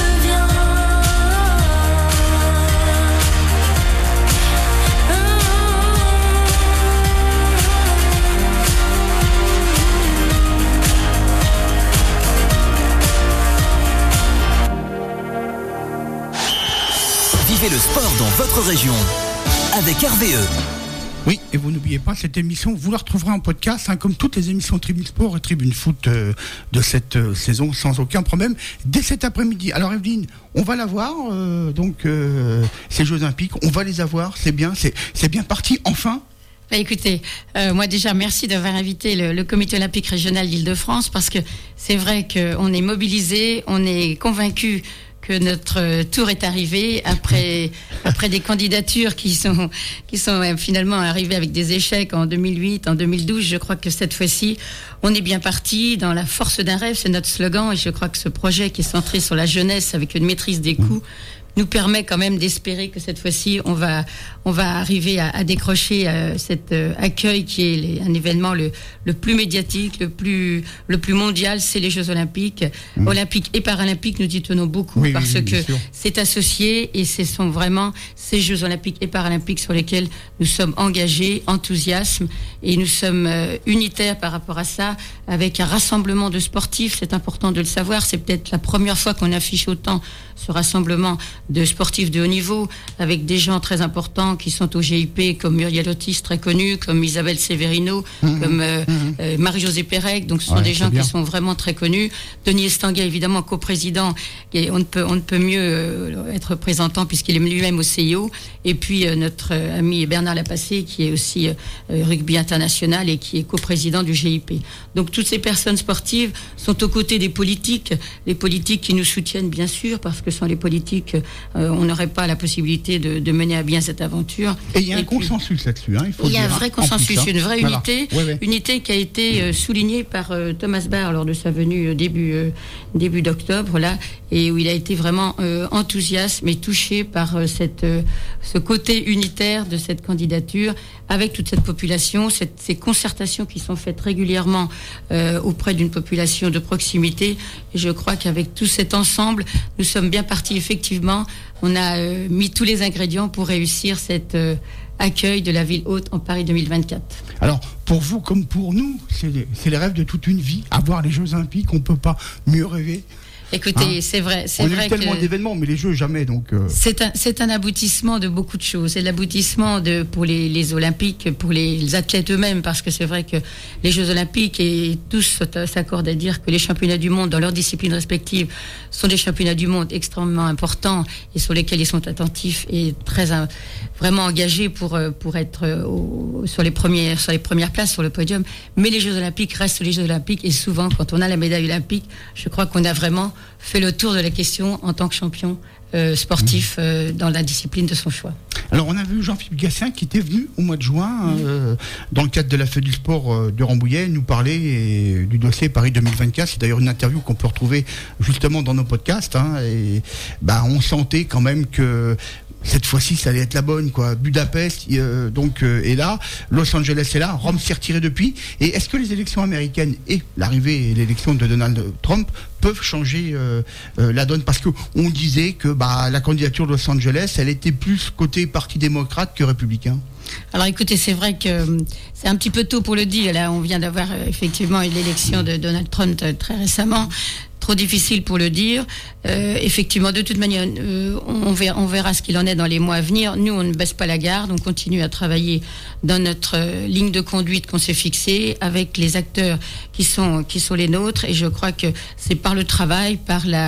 Vivez le sport dans votre région avec R V E. Oui, et vous n'oubliez pas, cette émission, vous la retrouverez en podcast, hein, comme toutes les émissions Tribune Sport et Tribune Foot euh, de cette euh, saison, sans aucun problème, dès cet après-midi. Alors Evelyne, on va la voir, euh, donc euh, ces Jeux Olympiques, on va les avoir, c'est bien, c'est, c'est bien parti, enfin. Bah écoutez, euh, moi déjà merci d'avoir invité le, le Comité olympique régional d'Île-de-France, parce que c'est vrai qu'on est mobilisé, on est convaincu que notre tour est arrivé après après des candidatures qui sont qui sont euh, finalement arrivées avec des échecs en deux mille huit, en deux mille douze. Je crois que cette fois-ci, on est bien parti dans la force d'un rêve, c'est notre slogan, et je crois que ce projet qui est centré sur la jeunesse avec une maîtrise des coûts nous permet quand même d'espérer que cette fois-ci, on va, on va arriver à, à décrocher euh, cet euh, accueil qui est les, un événement le, le plus médiatique, le plus, le plus mondial, c'est les Jeux Olympiques. Mmh. Olympiques et Paralympiques, nous y tenons beaucoup, oui, parce oui, que c'est associé, et ce sont vraiment ces Jeux Olympiques et Paralympiques sur lesquels nous sommes engagés, enthousiasme, et nous sommes euh, unitaires par rapport à ça, avec un rassemblement de sportifs, c'est important de le savoir, c'est peut-être la première fois qu'on affiche autant ce rassemblement de sportifs de haut niveau, avec des gens très importants qui sont au G I P, comme Muriel Otis, très connue, comme Isabelle Severino, mmh, comme euh, mmh. euh, Marie-Josée Pérec. Donc ce sont ouais, des gens bien. qui sont vraiment très connus. Denis Estanguet, évidemment, coprésident, et on ne peut, on ne peut mieux euh, être représentant puisqu'il est lui-même au C I O. Et puis euh, notre euh, ami Bernard Lapassé, qui est aussi euh, rugby international et qui est coprésident du G I P. Donc toutes ces personnes sportives sont aux côtés des politiques, les politiques qui nous soutiennent bien sûr, parce que sans les politiques, Euh, on n'aurait pas la possibilité de, de mener à bien cette aventure. Et il y a et un puis, consensus là-dessus. Hein, il faut il y a dire, un vrai hein, consensus, plus, hein. une vraie voilà. unité, ouais, ouais. unité qui a été euh, soulignée par euh, Thomas Barr lors de sa venue euh, début, euh, début d'octobre, là, et où il a été vraiment euh, enthousiaste, mais touché par euh, cette, euh, ce côté unitaire de cette candidature, avec toute cette population, cette, ces concertations qui sont faites régulièrement euh, auprès d'une population de proximité. Et je crois qu'avec tout cet ensemble, nous sommes bien partis, effectivement. On a euh, mis tous les ingrédients pour réussir cet euh, accueil de la ville haute en Paris deux mille vingt-quatre. Alors, pour vous comme pour nous, c'est les, c'est les rêves de toute une vie. Avoir les Jeux Olympiques, on ne peut pas mieux rêver. Écoutez, hein c'est vrai, c'est on vrai a eu tellement que d'événements, mais les Jeux jamais. Donc euh... c'est un, c'est un aboutissement de beaucoup de choses. C'est l'aboutissement de pour les, les Olympiques, pour les, les athlètes eux-mêmes, parce que c'est vrai que les Jeux Olympiques, et tous s'accordent à dire que les championnats du monde dans leurs disciplines respectives sont des championnats du monde extrêmement importants et sur lesquels ils sont attentifs et très euh, vraiment engagés pour pour être au, sur les premières sur les premières places sur le podium. Mais les Jeux Olympiques restent les Jeux Olympiques, et souvent quand on a la médaille olympique, je crois qu'on a vraiment fait le tour de la question en tant que champion euh, sportif euh, dans la discipline de son choix. Alors on a vu Jean-Philippe Gassin qui était venu au mois de juin euh, dans le cadre de la Fête du Sport euh, de Rambouillet nous parler et, du dossier Paris deux mille vingt-quatre. C'est d'ailleurs une interview qu'on peut retrouver justement dans nos podcasts, hein, et bah, on sentait quand même que cette fois-ci, ça allait être la bonne, quoi. Budapest, euh, donc, euh, est là. Los Angeles est là. Rome s'est retiré depuis. Et est-ce que les élections américaines et l'arrivée et l'élection de Donald Trump peuvent changer euh, euh, la donne? Parce que on disait que bah, la candidature de Los Angeles, elle était plus côté parti démocrate que républicain. Alors écoutez, c'est vrai que c'est un petit peu tôt pour le dire. Là, on vient d'avoir euh, effectivement l'élection de Donald Trump euh, très récemment. Trop difficile pour le dire. Euh, effectivement, de toute manière, euh, on, verra, on verra ce qu'il en est dans les mois à venir. Nous, on ne baisse pas la garde. On continue à travailler dans notre euh, ligne de conduite qu'on s'est fixée avec les acteurs qui sont qui sont les nôtres. Et je crois que c'est par le travail, par la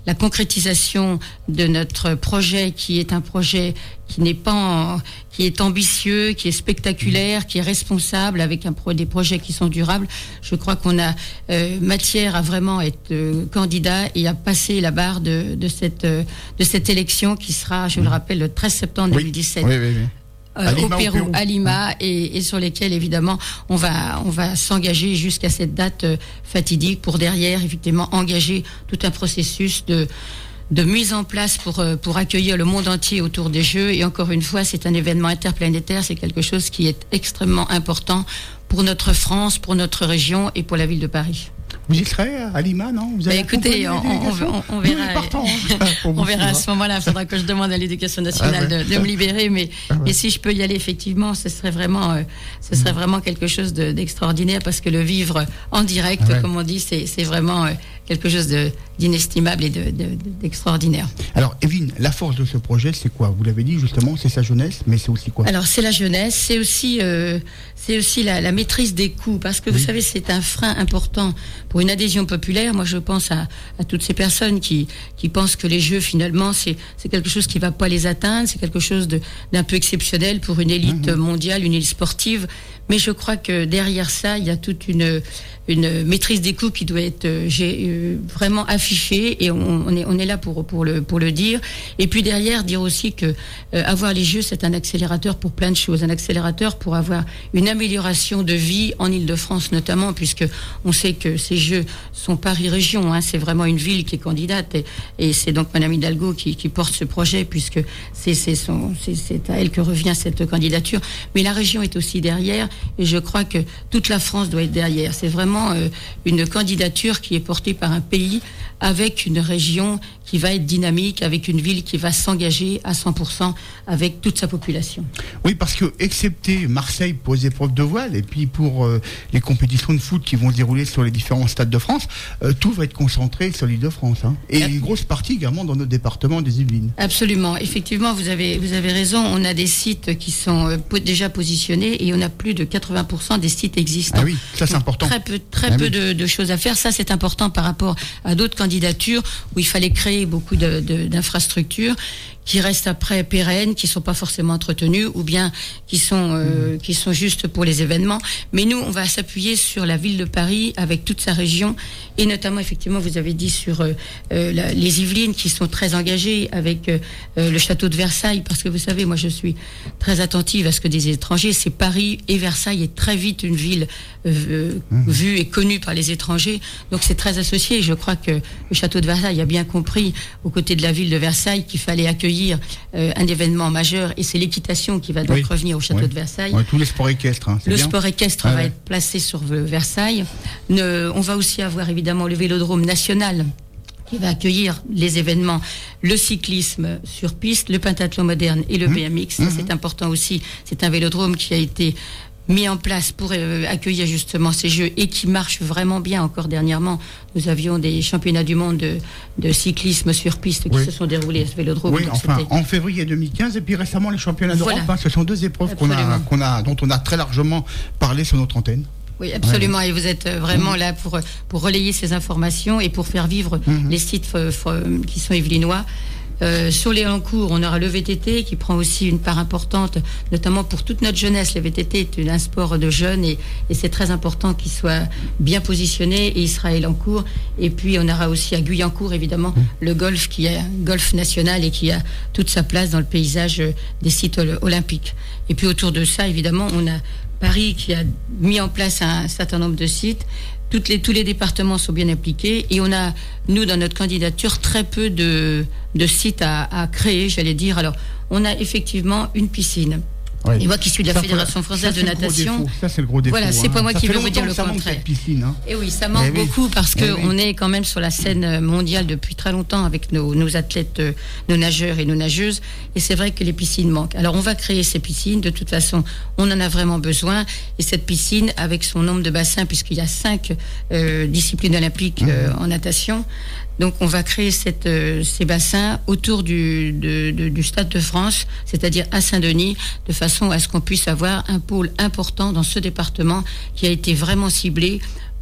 la concrétisation de notre projet, qui est un projet qui n'est pas, en, qui est ambitieux, qui est spectaculaire, qui est responsable, avec un pro, des projets qui sont durables. Je crois qu'on a euh, matière à vraiment être euh, candidat et à passer la barre de, de cette euh, de cette élection qui sera, je mmh. le rappelle, le treize septembre deux mille dix-sept. Oui, oui, oui. Euh, Lima, au Pérou, au Pérou. à Lima, et, et sur lesquels évidemment on va on va s'engager jusqu'à cette date euh, fatidique pour derrière effectivement engager tout un processus de de mise en place pour euh, pour accueillir le monde entier autour des Jeux. Et encore une fois, c'est un événement interplanétaire, c'est quelque chose qui est extrêmement important pour notre France, pour notre région et pour la ville de Paris. Vous y serez à Lima, non? Vous allez bah écoutez, on, on, on, on verra. Partons, on verra à ce moment-là. Il faudra que je demande à l'Éducation nationale ah ouais. de, de me libérer. Mais, ah ouais. mais si je peux y aller, effectivement, ce serait vraiment, euh, ce serait vraiment quelque chose de, d'extraordinaire, parce que le vivre en direct, ah ouais. comme on dit, c'est, c'est vraiment euh, quelque chose de, d'inestimable et de, de, d'extraordinaire. Alors, Evelyne, la force de ce projet, c'est quoi? Vous l'avez dit justement, c'est sa jeunesse, mais c'est aussi quoi? Alors, c'est la jeunesse, c'est aussi, euh, c'est aussi la, la maîtrise des coûts, parce que oui. vous savez, c'est un frein important pour une adhésion populaire. Moi, je pense à, à toutes ces personnes qui, qui pensent que les Jeux, finalement, c'est, c'est quelque chose qui ne va pas les atteindre, c'est quelque chose de, d'un peu exceptionnel pour une élite mmh. mondiale, une élite sportive. Mais je crois que derrière ça, il y a toute une, une maîtrise des coûts qui doit être euh, j'ai, euh, vraiment affichée, et on, on, est, on est là pour, pour, le, pour le dire. Et puis derrière, dire aussi que euh, avoir les Jeux, c'est un accélérateur pour plein de choses. Un accélérateur pour avoir une amélioration de vie en Île-de-France notamment, puisque on sait que ces Jeux sont Paris-Région. Hein, c'est vraiment une ville qui est candidate, et, et c'est donc Madame Hidalgo qui, qui porte ce projet, puisque c'est, c'est, son, c'est, c'est à elle que revient cette candidature. Mais la région est aussi derrière. Et je crois que toute la France doit être derrière. C'est vraiment euh, une candidature qui est portée par un pays avec une région qui va être dynamique, avec une ville qui va s'engager à cent pour cent avec toute sa population. Oui, parce que, excepté Marseille pour les épreuves de voile, et puis pour euh, les compétitions de foot qui vont se dérouler sur les différents stades de France, euh, tout va être concentré sur l'Île-de-France. Hein. Et une grosse partie également dans notre département des Yvelines. Absolument. Effectivement, vous avez, vous avez raison. On a des sites qui sont euh, déjà positionnés, et on a plus de quatre-vingts pour cent des sites existants. Ah oui, ça c'est important. Très peu, très ah peu oui. de, de choses à faire. Ça, c'est important par rapport à d'autres candidatures où il fallait créer beaucoup de, de, d'infrastructures qui restent après pérennes, qui sont pas forcément entretenues, ou bien qui sont euh, mmh. qui sont juste pour les événements. Mais nous, on va s'appuyer sur la ville de Paris avec toute sa région, et notamment effectivement, vous avez dit sur euh, la, les Yvelines qui sont très engagées avec euh, le château de Versailles, parce que vous savez, moi je suis très attentive à ce que des étrangers, c'est Paris et Versailles est très vite une ville euh, mmh. vue et connue par les étrangers, donc c'est très associé. Je crois que le château de Versailles a bien compris, aux côtés de la ville de Versailles, qu'il fallait accueillir Euh, un événement majeur, et c'est l'équitation qui va donc oui. revenir au château oui. de Versailles. Ouais, tous les sports équestres. Hein, le bien. sport équestre ah, va ouais. être placé sur Versailles. Ne, on va aussi avoir évidemment le Vélodrome national qui va accueillir les événements, le cyclisme sur piste, le pentathlon moderne et le mmh. B M X. Ça, mmh. c'est important aussi. C'est un vélodrome qui a été mis en place pour euh, accueillir justement ces Jeux, et qui marche vraiment bien. Encore dernièrement, nous avions des championnats du monde de, de cyclisme sur piste qui oui. se sont déroulés à ce vélodrome. Oui, enfin, en février deux mille quinze, et puis récemment les championnats d'Europe. Voilà. Hein, ce sont deux épreuves qu'on a, qu'on a, dont on a très largement parlé sur notre antenne. Oui, absolument. Ouais. Et vous êtes vraiment mmh. là pour, pour relayer ces informations et pour faire vivre mmh. les sites f- f- qui sont yvelinois. Euh, sur les long cours, on aura le V T T qui prend aussi une part importante, notamment pour toute notre jeunesse. Le V T T est un sport de jeunes, et, et c'est très important qu'il soit bien positionné, et il sera à Elancourt. Et puis on aura aussi à Guyancourt, évidemment, mmh. le golf qui est un golf national et qui a toute sa place dans le paysage des sites olympiques. Et puis autour de ça, évidemment, on a Paris qui a mis en place un certain nombre de sites. Toutes les, tous les départements sont bien impliqués, et on a, nous, dans notre candidature, très peu de, de sites à, à créer, j'allais dire. Alors, on a effectivement une piscine. Oui. Et moi qui suis de la ça Fédération française de natation, ça c'est le gros défaut. Voilà, c'est hein. pas moi ça qui vais vous dire le contraire. Piscine, hein. Et oui, ça manque eh beaucoup oui. parce que eh on oui. est quand même sur la scène mondiale depuis très longtemps avec nos, nos athlètes, euh, nos nageurs et nos nageuses. Et c'est vrai que les piscines manquent. Alors on va créer ces piscines. De toute façon, on en a vraiment besoin. Et cette piscine, avec son nombre de bassins, puisqu'il y a cinq euh, disciplines olympiques euh, mmh. en natation. Donc on va créer cette, euh, ces bassins autour du, de, de, du Stade de France, c'est-à-dire à Saint-Denis, de façon à ce qu'on puisse avoir un pôle important dans ce département qui a été vraiment ciblé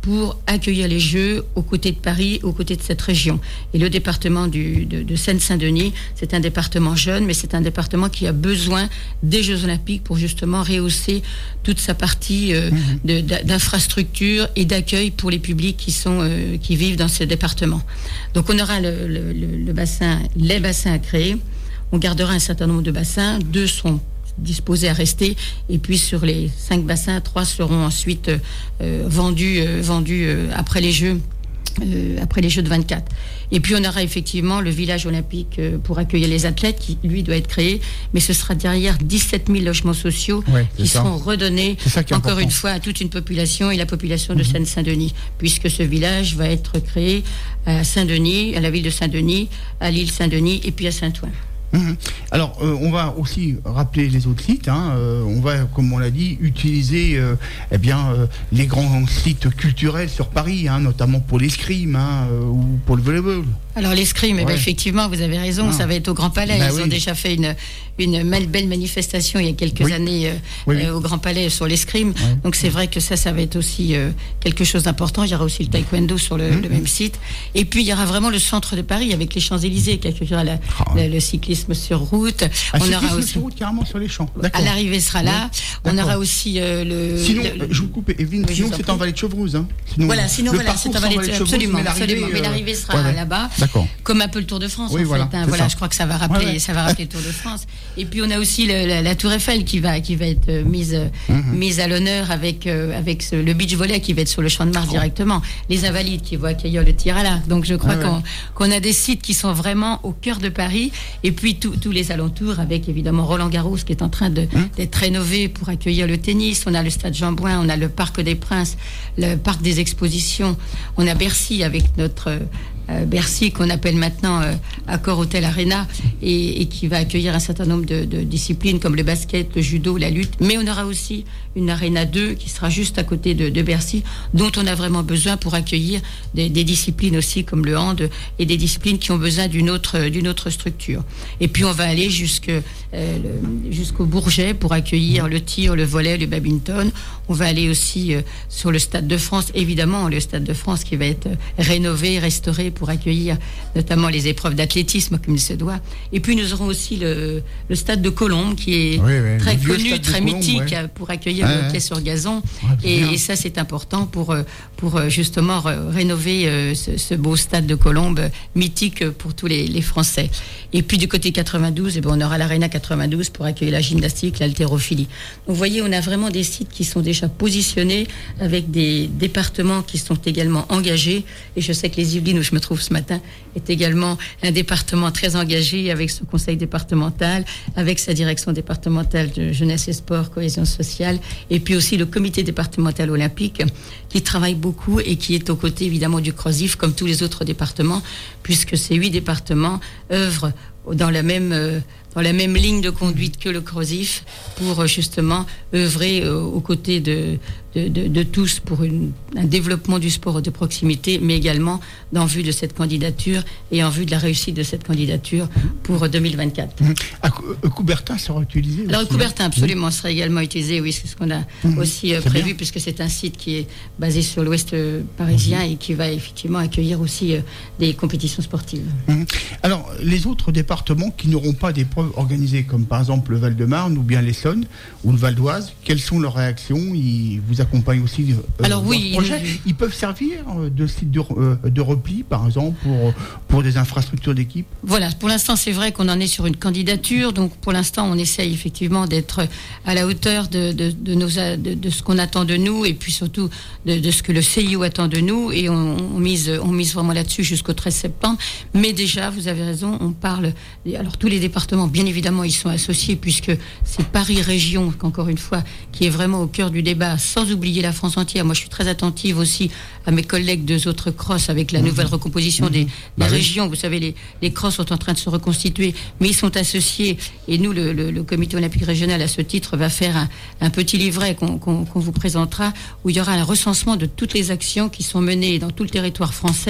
pour accueillir les Jeux aux côtés de Paris, aux côtés de cette région. Et le département du, de, de Seine-Saint-Denis, c'est un département jeune, mais c'est un département qui a besoin des Jeux Olympiques pour justement rehausser toute sa partie euh, mmh. de, d'infrastructure et d'accueil pour les publics qui sont euh, qui vivent dans ce département. Donc on aura le, le, le, le bassin, les bassins à créer. On gardera un certain nombre de bassins. Deux sont disposés à rester, et puis sur les cinq bassins, trois seront ensuite euh, vendus, euh, vendus euh, après les Jeux, euh, après les Jeux de vingt-quatre. Et puis on aura effectivement le village olympique euh, pour accueillir les athlètes, qui lui doit être créé, mais ce sera derrière dix-sept mille logements sociaux ouais, qui ça. seront redonnés encore important. Une fois à toute une population et la population de mmh. Seine-Saint-Denis, puisque ce village va être créé à Saint-Denis, à la ville de Saint-Denis, à l'île Saint-Denis et puis à Saint-Ouen. Mmh. Alors, euh, on va aussi rappeler les autres sites. Hein. Euh, on va, comme on l'a dit, utiliser euh, eh bien, euh, les grands sites culturels sur Paris, hein, notamment pour l'escrime hein, euh, ou pour le volleyball. Alors l'escrime, ouais. eh bien, effectivement, vous avez raison, ah. ça va être au Grand Palais. Bah, Ils oui. ont déjà fait une, une belle manifestation il y a quelques oui. années euh, oui, oui. Euh, au Grand Palais sur l'escrime. Oui. Donc c'est vrai que ça, ça va être aussi euh, quelque chose d'important. Il y aura aussi le taekwondo sur le, mmh. le même site. Et puis il y aura vraiment le centre de Paris avec les Champs-Élysées qui accueillera la, ah. la, le cyclisme sur route. Ah, on aura aussi sur route carrément sur les champs. D'accord. À l'arrivée sera là. Oui. On aura aussi euh, le. Sinon, le, je vous coupe, Evelyne. Oui, sinon c'est en Vallée de Chevreuse. Hein. Sinon, voilà, sinon voilà, c'est en Vallée de Chevreuse. Absolument, absolument. Mais l'arrivée sera ouais, là-bas. D'accord. Comme un peu le Tour de France, oui, en voilà, fait. Hein. Voilà, ça. Je crois que ça va rappeler, ouais, ouais. ça va rappeler le Tour de France. Et puis on a aussi le, la, la Tour Eiffel qui va, qui va être mise, mm-hmm. mise à l'honneur avec, euh, avec ce, le beach volley qui va être sur le Champ de Mars oh. directement. Les Invalides qui vont accueillir le tir à l'arc. Donc je crois ouais, qu'on, ouais. qu'on a des sites qui sont vraiment au cœur de Paris. Et puis tous les alentours avec évidemment Roland Garros qui est en train de, mm. d'être rénové pour accueillir le tennis. On a le Stade Jean-Bouin, on a le Parc des Princes, le Parc des Expositions. On a Bercy avec notre euh, Bercy qu'on appelle maintenant euh, Accor Hotel Arena et, et qui va accueillir un certain nombre de, de disciplines comme le basket, le judo, la lutte. Mais on aura aussi une Arena deux qui sera juste à côté de, de Bercy, dont on a vraiment besoin pour accueillir des, des disciplines aussi comme le hand et des disciplines qui ont besoin d'une autre, d'une autre structure. Et puis on va aller jusque, euh, le, jusqu'au Bourget pour accueillir le tir, le volley, le badminton. On va aller aussi euh, sur le Stade de France, évidemment le Stade de France qui va être rénové, restauré pour accueillir notamment les épreuves d'athlétisme comme il se doit. Et puis nous aurons aussi le, le Stade de Colombes qui est oui, oui, très connu, très Colombes, mythique ouais. pour accueillir ah, le hockey ouais. sur gazon. Ouais, et, et ça c'est important pour, pour justement rénover ce, ce beau Stade de Colombes mythique pour tous les, les Français. Et puis du côté quatre-vingt-douze, eh bien, on aura l'Arena quatre-vingt-douze pour accueillir la gymnastique, l'haltérophilie. Donc vous voyez, on a vraiment des sites qui sont déjà positionnés avec des départements qui sont également engagés. Et je sais que les Yvelines, où je me trouve ce matin, est également un département très engagé avec son conseil départemental, avec sa direction départementale de jeunesse et sport, cohésion sociale, et puis aussi le comité départemental olympique qui travaille beaucoup et qui est aux côtés évidemment du CROSIF comme tous les autres départements, puisque ces huit départements œuvrent dans la même euh, dans la même ligne de conduite que le CROSIF pour euh, justement œuvrer euh, aux côtés de de, de, de tous pour une, un développement du sport de proximité, mais également en vue de cette candidature et en vue de la réussite de cette candidature pour deux mille vingt-quatre. Mmh. À Coubertin sera utilisé. Alors Coubertin absolument oui. sera également utilisé, oui, c'est ce qu'on a mmh. aussi euh, prévu bien. Puisque c'est un site qui est basé sur l'ouest euh, parisien mmh. et qui va effectivement accueillir aussi euh, des compétitions sportives. Mmh. Alors les autres départements qui n'auront pas d'épreuves organisées, comme par exemple le Val-de-Marne ou bien l'Essonne ou le Val d'Oise, quelles sont leurs réactions? Ils vous accompagnent aussi euh, Alors oui, projet. Ils, ils peuvent servir de site de, euh, de repli, par exemple, pour, pour des infrastructures d'équipe? Voilà, pour l'instant, c'est vrai qu'on en est sur une candidature. Donc, pour l'instant, on essaye effectivement d'être à la hauteur de, de, de, nos, de, de ce qu'on attend de nous et puis surtout de, de ce que le C I O attend de nous. Et on, on, mise, on mise vraiment là-dessus jusqu'au treize septembre. Mais déjà, vous avez raison, on parle... Alors, tous les départements, bien évidemment, ils sont associés puisque c'est Paris Région, encore une fois, qui est vraiment au cœur du débat, sans oublier la France entière. Moi, je suis très attentive aussi à mes collègues des autres crosses avec la mmh. nouvelle recomposition mmh. des, des bah régions. Oui. Vous savez, les, les crosses sont en train de se reconstituer, mais ils sont associés. Et nous, le, le, le comité olympique régional, à ce titre, va faire un, un petit livret qu'on, qu'on, qu'on vous présentera, où il y aura un recensement de toutes les actions qui sont menées dans tout le territoire français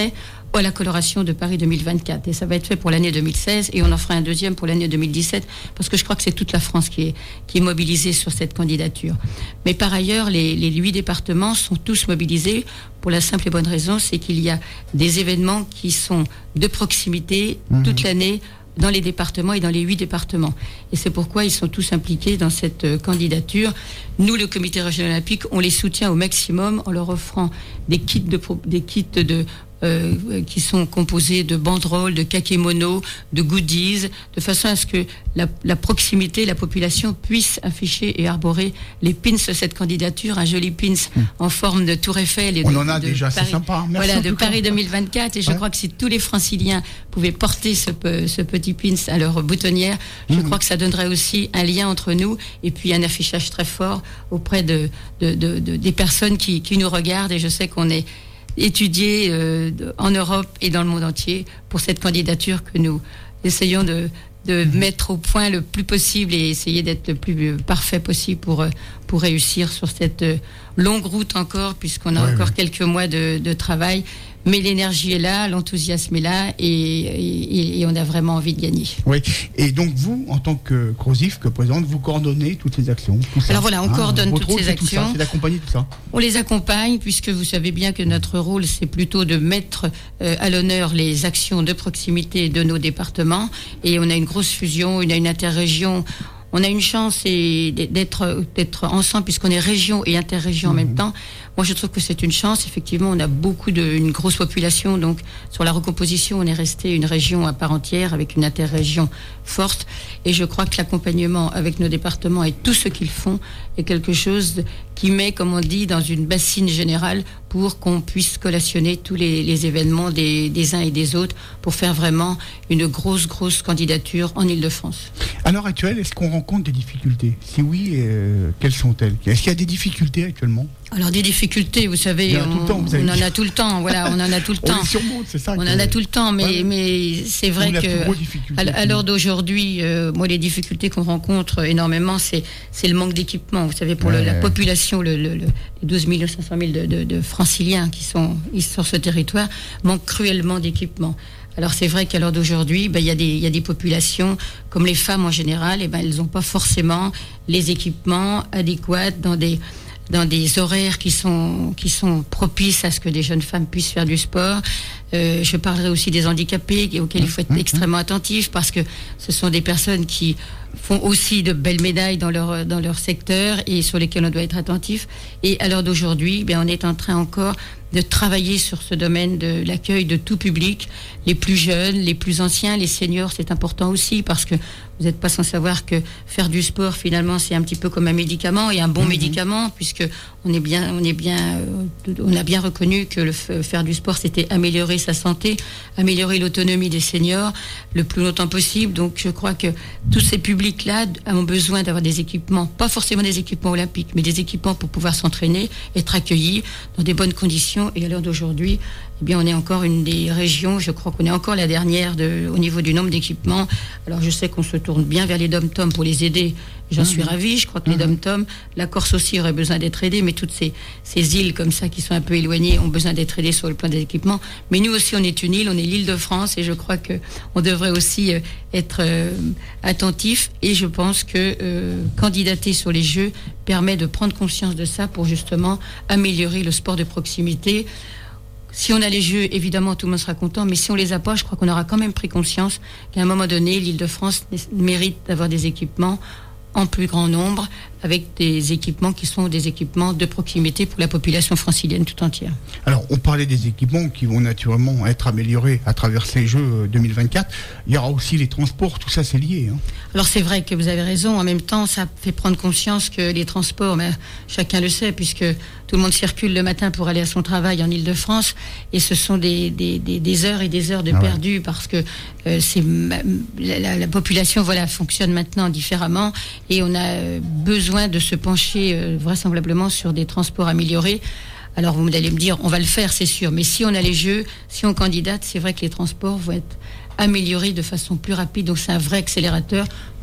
à la coloration de Paris deux mille vingt-quatre. Et ça va être fait pour l'année deux mille seize et on en fera un deuxième pour l'année deux mille dix-sept parce que je crois que c'est toute la France qui est, qui est mobilisée sur cette candidature. Mais par ailleurs, les, les huit départements sont tous mobilisés pour la simple et bonne raison, c'est qu'il y a des événements qui sont de proximité mmh. toute l'année dans les départements et dans les huit départements. Et c'est pourquoi ils sont tous impliqués dans cette euh, candidature. Nous, le comité régional olympique, on les soutient au maximum en leur offrant des kits de, des kits de Euh, qui sont composés de banderoles, de kakémonos, de goodies, de façon à ce que la, la proximité, la population puisse afficher et arborer les pins de cette candidature, un joli pins mmh. en forme de Tour Eiffel. Et On de, en a de déjà, Paris, c'est sympa. Merci voilà, de cas. Paris deux mille vingt-quatre. Et je ouais. crois que si tous les Franciliens pouvaient porter ce, ce petit pins à leur boutonnière, je mmh. crois que ça donnerait aussi un lien entre nous et puis un affichage très fort auprès de, de, de, de des personnes qui, qui nous regardent. Et je sais qu'on est étudié euh, en Europe et dans le monde entier pour cette candidature que nous essayons de, de mmh. mettre au point le plus possible et essayer d'être le plus parfait possible pour, pour réussir sur cette longue route encore, puisqu'on a ouais, encore ouais. quelques mois de, de travail. Mais l'énergie est là, l'enthousiasme est là et, et, et on a vraiment envie de gagner. Oui, et donc vous, en tant que CROSIF, que présidente, vous coordonnez toutes ces actions tout ça. Alors voilà, on ah, coordonne toutes rôle, ces c'est actions. Tout ça, c'est d'accompagner tout ça. On les accompagne, puisque vous savez bien que notre rôle, c'est plutôt de mettre euh, à l'honneur les actions de proximité de nos départements. Et on a une grosse fusion, on a une interrégion. On a une chance et d'être, d'être ensemble, puisqu'on est région et interrégion mmh. en même temps. Moi, je trouve que c'est une chance. Effectivement, on a beaucoup de, une grosse population. Donc, sur la recomposition, on est resté une région à part entière avec une interrégion forte. Et je crois que l'accompagnement avec nos départements et tout ce qu'ils font est quelque chose qui met, comme on dit, dans une bassine générale pour qu'on puisse collationner tous les, les événements des, des uns et des autres pour faire vraiment une grosse, grosse candidature en Ile-de-France. À l'heure actuelle, est-ce qu'on rencontre des difficultés? Si oui, euh, quelles sont-elles? Est-ce qu'il y a des difficultés actuellement? Alors des difficultés, vous savez, on, temps, vous on en a tout le temps. Voilà, on en a tout le temps. Surmonte, c'est ça on en a tout le temps, mais ouais. mais c'est vrai que à, à l'heure d'aujourd'hui, euh, moi les difficultés qu'on rencontre énormément, c'est c'est le manque d'équipement. Vous savez, pour ouais. le, la population, le, le, le, les douze millions cinq cent mille de, de, de Franciliens qui sont sur ce territoire manquent cruellement d'équipement. Alors c'est vrai qu'à l'heure d'aujourd'hui, ben, il y a des il y a des populations comme les femmes en général, et ben elles n'ont pas forcément les équipements adéquats dans des dans des horaires qui sont qui sont propices à ce que des jeunes femmes puissent faire du sport. Euh, je parlerai aussi des handicapés auxquels il faut être extrêmement attentif parce que ce sont des personnes qui font aussi de belles médailles dans leur dans leur secteur et sur lesquelles on doit être attentif. Et à l'heure d'aujourd'hui, ben on est en train encore de travailler sur ce domaine de l'accueil de tout public, les plus jeunes, les plus anciens, les seniors, c'est important aussi parce que vous n'êtes pas sans savoir que faire du sport finalement c'est un petit peu comme un médicament et un bon mmh. médicament puisque on est bien, on est bien, euh, on a bien reconnu que le f- faire du sport c'était améliorer sa santé, améliorer l'autonomie des seniors le plus longtemps possible. Donc je crois que tous ces publics-là ont besoin d'avoir des équipements, pas forcément des équipements olympiques, mais des équipements pour pouvoir s'entraîner, être accueillis dans des bonnes conditions. Et à l'heure d'aujourd'hui, eh bien, on est encore une des régions, je crois qu'on est encore la dernière de, au niveau du nombre d'équipements. Alors, je sais qu'on se tourne bien vers les dom-toms pour les aider. J'en mmh. suis ravie. Je crois que mmh. les dom-toms, la Corse aussi aurait besoin d'être aidée, mais toutes ces, ces îles comme ça qui sont un peu éloignées ont besoin d'être aidées sur le plan des équipements. Mais nous aussi, on est une île, on est l'île de France et je crois que on devrait aussi euh, être euh, attentif. Et je pense que euh, candidater sur les Jeux permet de prendre conscience de ça pour justement améliorer le sport de proximité. Si on a les Jeux, évidemment, tout le monde sera content, mais si on les a pas, je crois qu'on aura quand même pris conscience qu'à un moment donné, l'Île-de-France mérite d'avoir des équipements en plus grand nombre, avec des équipements qui sont des équipements de proximité pour la population francilienne tout entière. Alors, on parlait des équipements qui vont naturellement être améliorés à travers ces Jeux deux mille vingt-quatre. Il y aura aussi les transports, tout ça c'est lié. Hein. Alors c'est vrai que vous avez raison, en même temps ça fait prendre conscience que les transports, ben, chacun le sait, puisque tout le monde circule le matin pour aller à son travail en Île-de-France, et ce sont des, des, des, des heures et des heures de ah ouais. perdu, parce que euh, c'est, la, la, la population voilà, fonctionne maintenant différemment, et on a besoin de se pencher euh, vraisemblablement sur des transports améliorés. Alors vous allez me dire, on va le faire, c'est sûr, mais si on a les Jeux, si on candidate, c'est vrai que les transports vont être améliorés de façon plus rapide, donc c'est un vrai accélérateur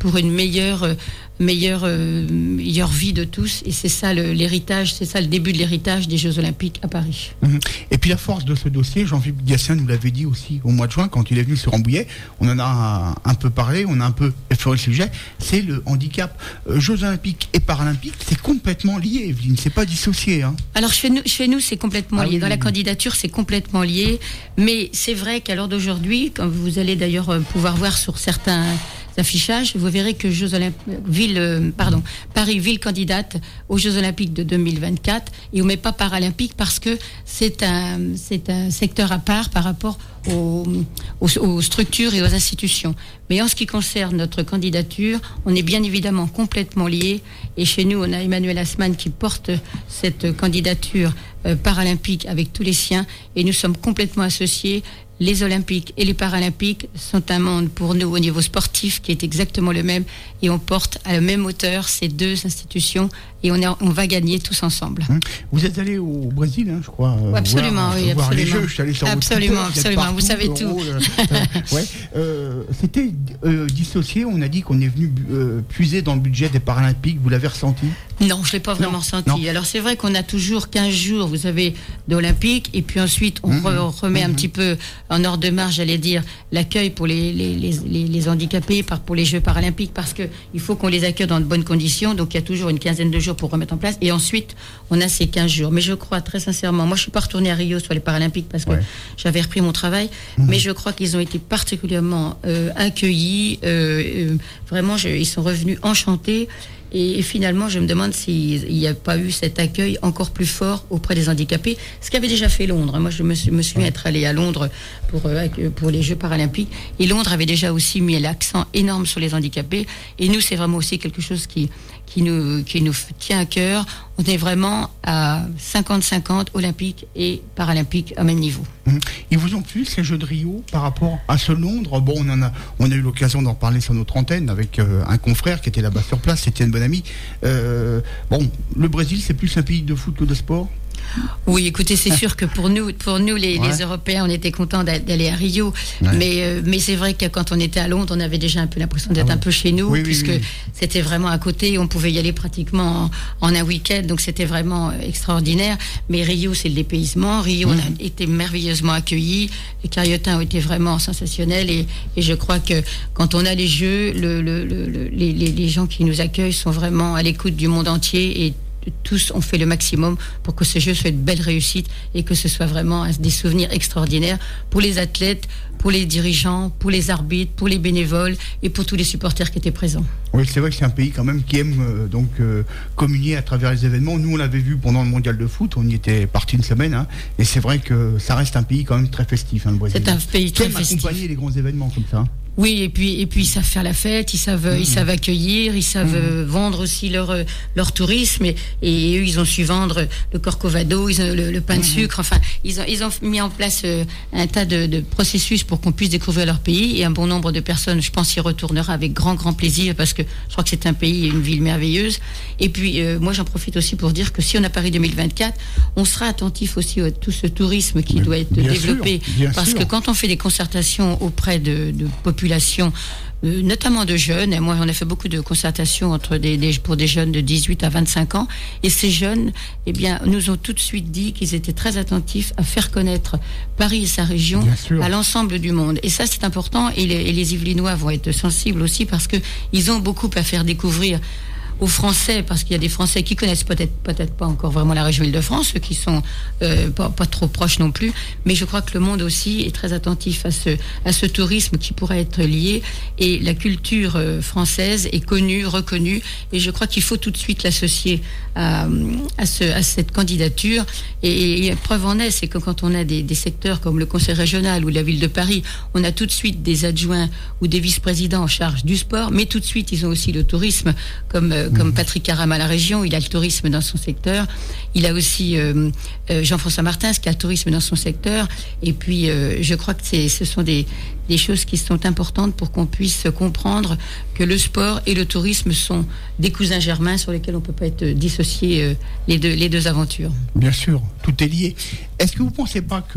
pour une meilleure, euh, meilleure, euh, meilleure vie de tous. Et c'est ça le, l'héritage, c'est ça le début de l'héritage des Jeux Olympiques à Paris. Mmh. Et puis la force de ce dossier, Jean-Philippe Gatien nous l'avait dit aussi au mois de juin quand il est venu sur Rambouillet, on en a un, un peu parlé, on a un peu effleuré le sujet, c'est le handicap. Euh, Jeux Olympiques et Paralympiques, c'est complètement lié, Evelyne, c'est pas dissocié. Hein. Alors chez nous, chez nous c'est complètement ah, lié. oui, Dans oui, la oui. candidature, c'est complètement lié. Mais c'est vrai qu'à l'heure d'aujourd'hui, quand vous allez d'ailleurs euh, pouvoir voir sur certains affichages, vous verrez que Jeux Olympiques, ville, euh, pardon, Paris ville candidate aux Jeux Olympiques de deux mille vingt-quatre et on met pas Paralympique parce que c'est un, c'est un secteur à part par rapport aux, aux, aux structures et aux institutions. Mais en ce qui concerne notre candidature, on est bien évidemment complètement liés. Et chez nous, on a Emmanuel Asman qui porte cette candidature euh, paralympique avec tous les siens et nous sommes complètement associés. Les Olympiques et les Paralympiques sont un monde pour nous au niveau sportif qui est exactement le même et on porte à la même hauteur ces deux institutions et on, est, on va gagner tous ensemble. Vous êtes allé au Brésil, hein, je crois. Euh, absolument, voir, oui, voir absolument. les Jeux, je suis allé sur absolument, votre absolument, partout, vous savez tout. Rôle, euh, ouais, euh, c'était euh, dissocié, on a dit qu'on est venu euh, puiser dans le budget des Paralympiques, vous l'avez ressenti ? Non, je ne l'ai pas vraiment non, ressenti. Non. Alors c'est vrai qu'on a toujours quinze jours, vous savez, d'Olympique, et puis ensuite on, mmh, re, on remet mmh. un petit peu en ordre de marche, j'allais dire, l'accueil pour les, les, les, les, les handicapés, par, pour les Jeux Paralympiques, parce qu'il faut qu'on les accueille dans de bonnes conditions, donc il y a toujours une quinzaine de jours pour remettre en place, et ensuite on a ces quinze jours. Mais je crois très sincèrement, moi je ne suis pas retournée à Rio sur les Paralympiques parce que ouais. j'avais repris mon travail, mmh. mais je crois qu'ils ont été particulièrement euh, accueillis, euh, euh, vraiment je, ils sont revenus enchantés. Et finalement, je me demande s'il n'y a pas eu cet accueil encore plus fort auprès des handicapés, ce qu'avait déjà fait Londres. Moi, je me, me souviens être allée à Londres pour, euh, pour les Jeux Paralympiques. Et Londres avait déjà aussi mis l'accent énorme sur les handicapés. Et nous, c'est vraiment aussi quelque chose qui, qui, nous, qui nous tient à cœur. On est vraiment à cinquante cinquante olympiques et paralympiques à même niveau. Mmh. Ils vous ont plu ces Jeux de Rio par rapport à ce Londres ? Bon, on, en a, on a eu l'occasion d'en parler sur notre antenne avec euh, un confrère qui était là-bas sur place, c'était une bonne amie. Euh, bon, le Brésil, c'est plus un pays de foot que de sport ? Oui, écoutez, c'est sûr que pour nous, pour nous les, ouais. les Européens, on était contents d'aller à Rio, ouais. mais, euh, mais c'est vrai que quand on était à Londres, on avait déjà un peu l'impression d'être ah ouais. un peu chez nous, oui, puisque oui, oui. c'était vraiment à côté, on pouvait y aller pratiquement en, en un week-end, donc c'était vraiment extraordinaire. Mais Rio, c'est le dépaysement. Rio, mmh. on a été merveilleusement accueillis. Les Cariotins ont été vraiment sensationnels, et, et je crois que quand on a les Jeux, le, le, le, le, les, les gens qui nous accueillent sont vraiment à l'écoute du monde entier, et tous ont fait le maximum pour que ce jeu soit une belle réussite et que ce soit vraiment des souvenirs extraordinaires pour les athlètes, pour les dirigeants, pour les arbitres, pour les bénévoles et pour tous les supporters qui étaient présents. Oui, c'est vrai que c'est un pays quand même qui aime euh, donc euh, communier à travers les événements. Nous, on l'avait vu pendant le mondial de foot, on y était parti une semaine, hein, et c'est vrai que ça reste un pays quand même très festif, hein, le Brésil. C'est un pays très festif. Accompagner les grands événements comme ça. Oui, et puis et puis ils savent faire la fête, ils savent mmh. ils savent accueillir, ils savent mmh. vendre aussi leur leur tourisme, et, et eux ils ont su vendre le corcovado, ils ont le, le pain mmh. de sucre, enfin ils ont ils ont mis en place euh, un tas de, de processus pour qu'on puisse découvrir leur pays, et un bon nombre de personnes, je pense, y retournera avec grand grand plaisir, parce que je crois que c'est un pays et une ville merveilleuse. Et puis euh, moi j'en profite aussi pour dire que si on a Paris deux mille vingt-quatre, on sera attentif aussi à tout ce tourisme qui Mais doit être développé, sûr, parce sûr. que quand on fait des concertations auprès de, de populations, Euh, notamment de jeunes, et moi on a fait beaucoup de concertations entre des, des, pour des jeunes de dix-huit à vingt-cinq ans, et ces jeunes eh bien, nous ont tout de suite dit qu'ils étaient très attentifs à faire connaître Paris et sa région à l'ensemble du monde, et ça c'est important, et les, et les Yvelinois vont être sensibles aussi, parce qu'ils ont beaucoup à faire découvrir aux Français, parce qu'il y a des Français qui connaissent peut-être peut-être pas encore vraiment la région Île-de-France, ceux qui sont euh, pas, pas trop proches non plus, mais je crois que le monde aussi est très attentif à ce à ce tourisme qui pourrait être lié, et la culture euh, française est connue, reconnue, et je crois qu'il faut tout de suite l'associer à à, ce, à cette candidature, et, et preuve en est, c'est que quand on a des, des secteurs comme le Conseil régional ou la ville de Paris, on a tout de suite des adjoints ou des vice-présidents en charge du sport, mais tout de suite ils ont aussi le tourisme, comme euh, comme Patrick Caram à la région, il a le tourisme dans son secteur. Il a aussi euh, euh, Jean-François Martins qui a le tourisme dans son secteur. Et puis, euh, je crois que c'est, ce sont des, des choses qui sont importantes pour qu'on puisse comprendre que le sport et le tourisme sont des cousins germains sur lesquels on ne peut pas être dissocier euh, les deux, les deux aventures. Bien sûr, tout est lié. Est-ce que vous ne pensez pas que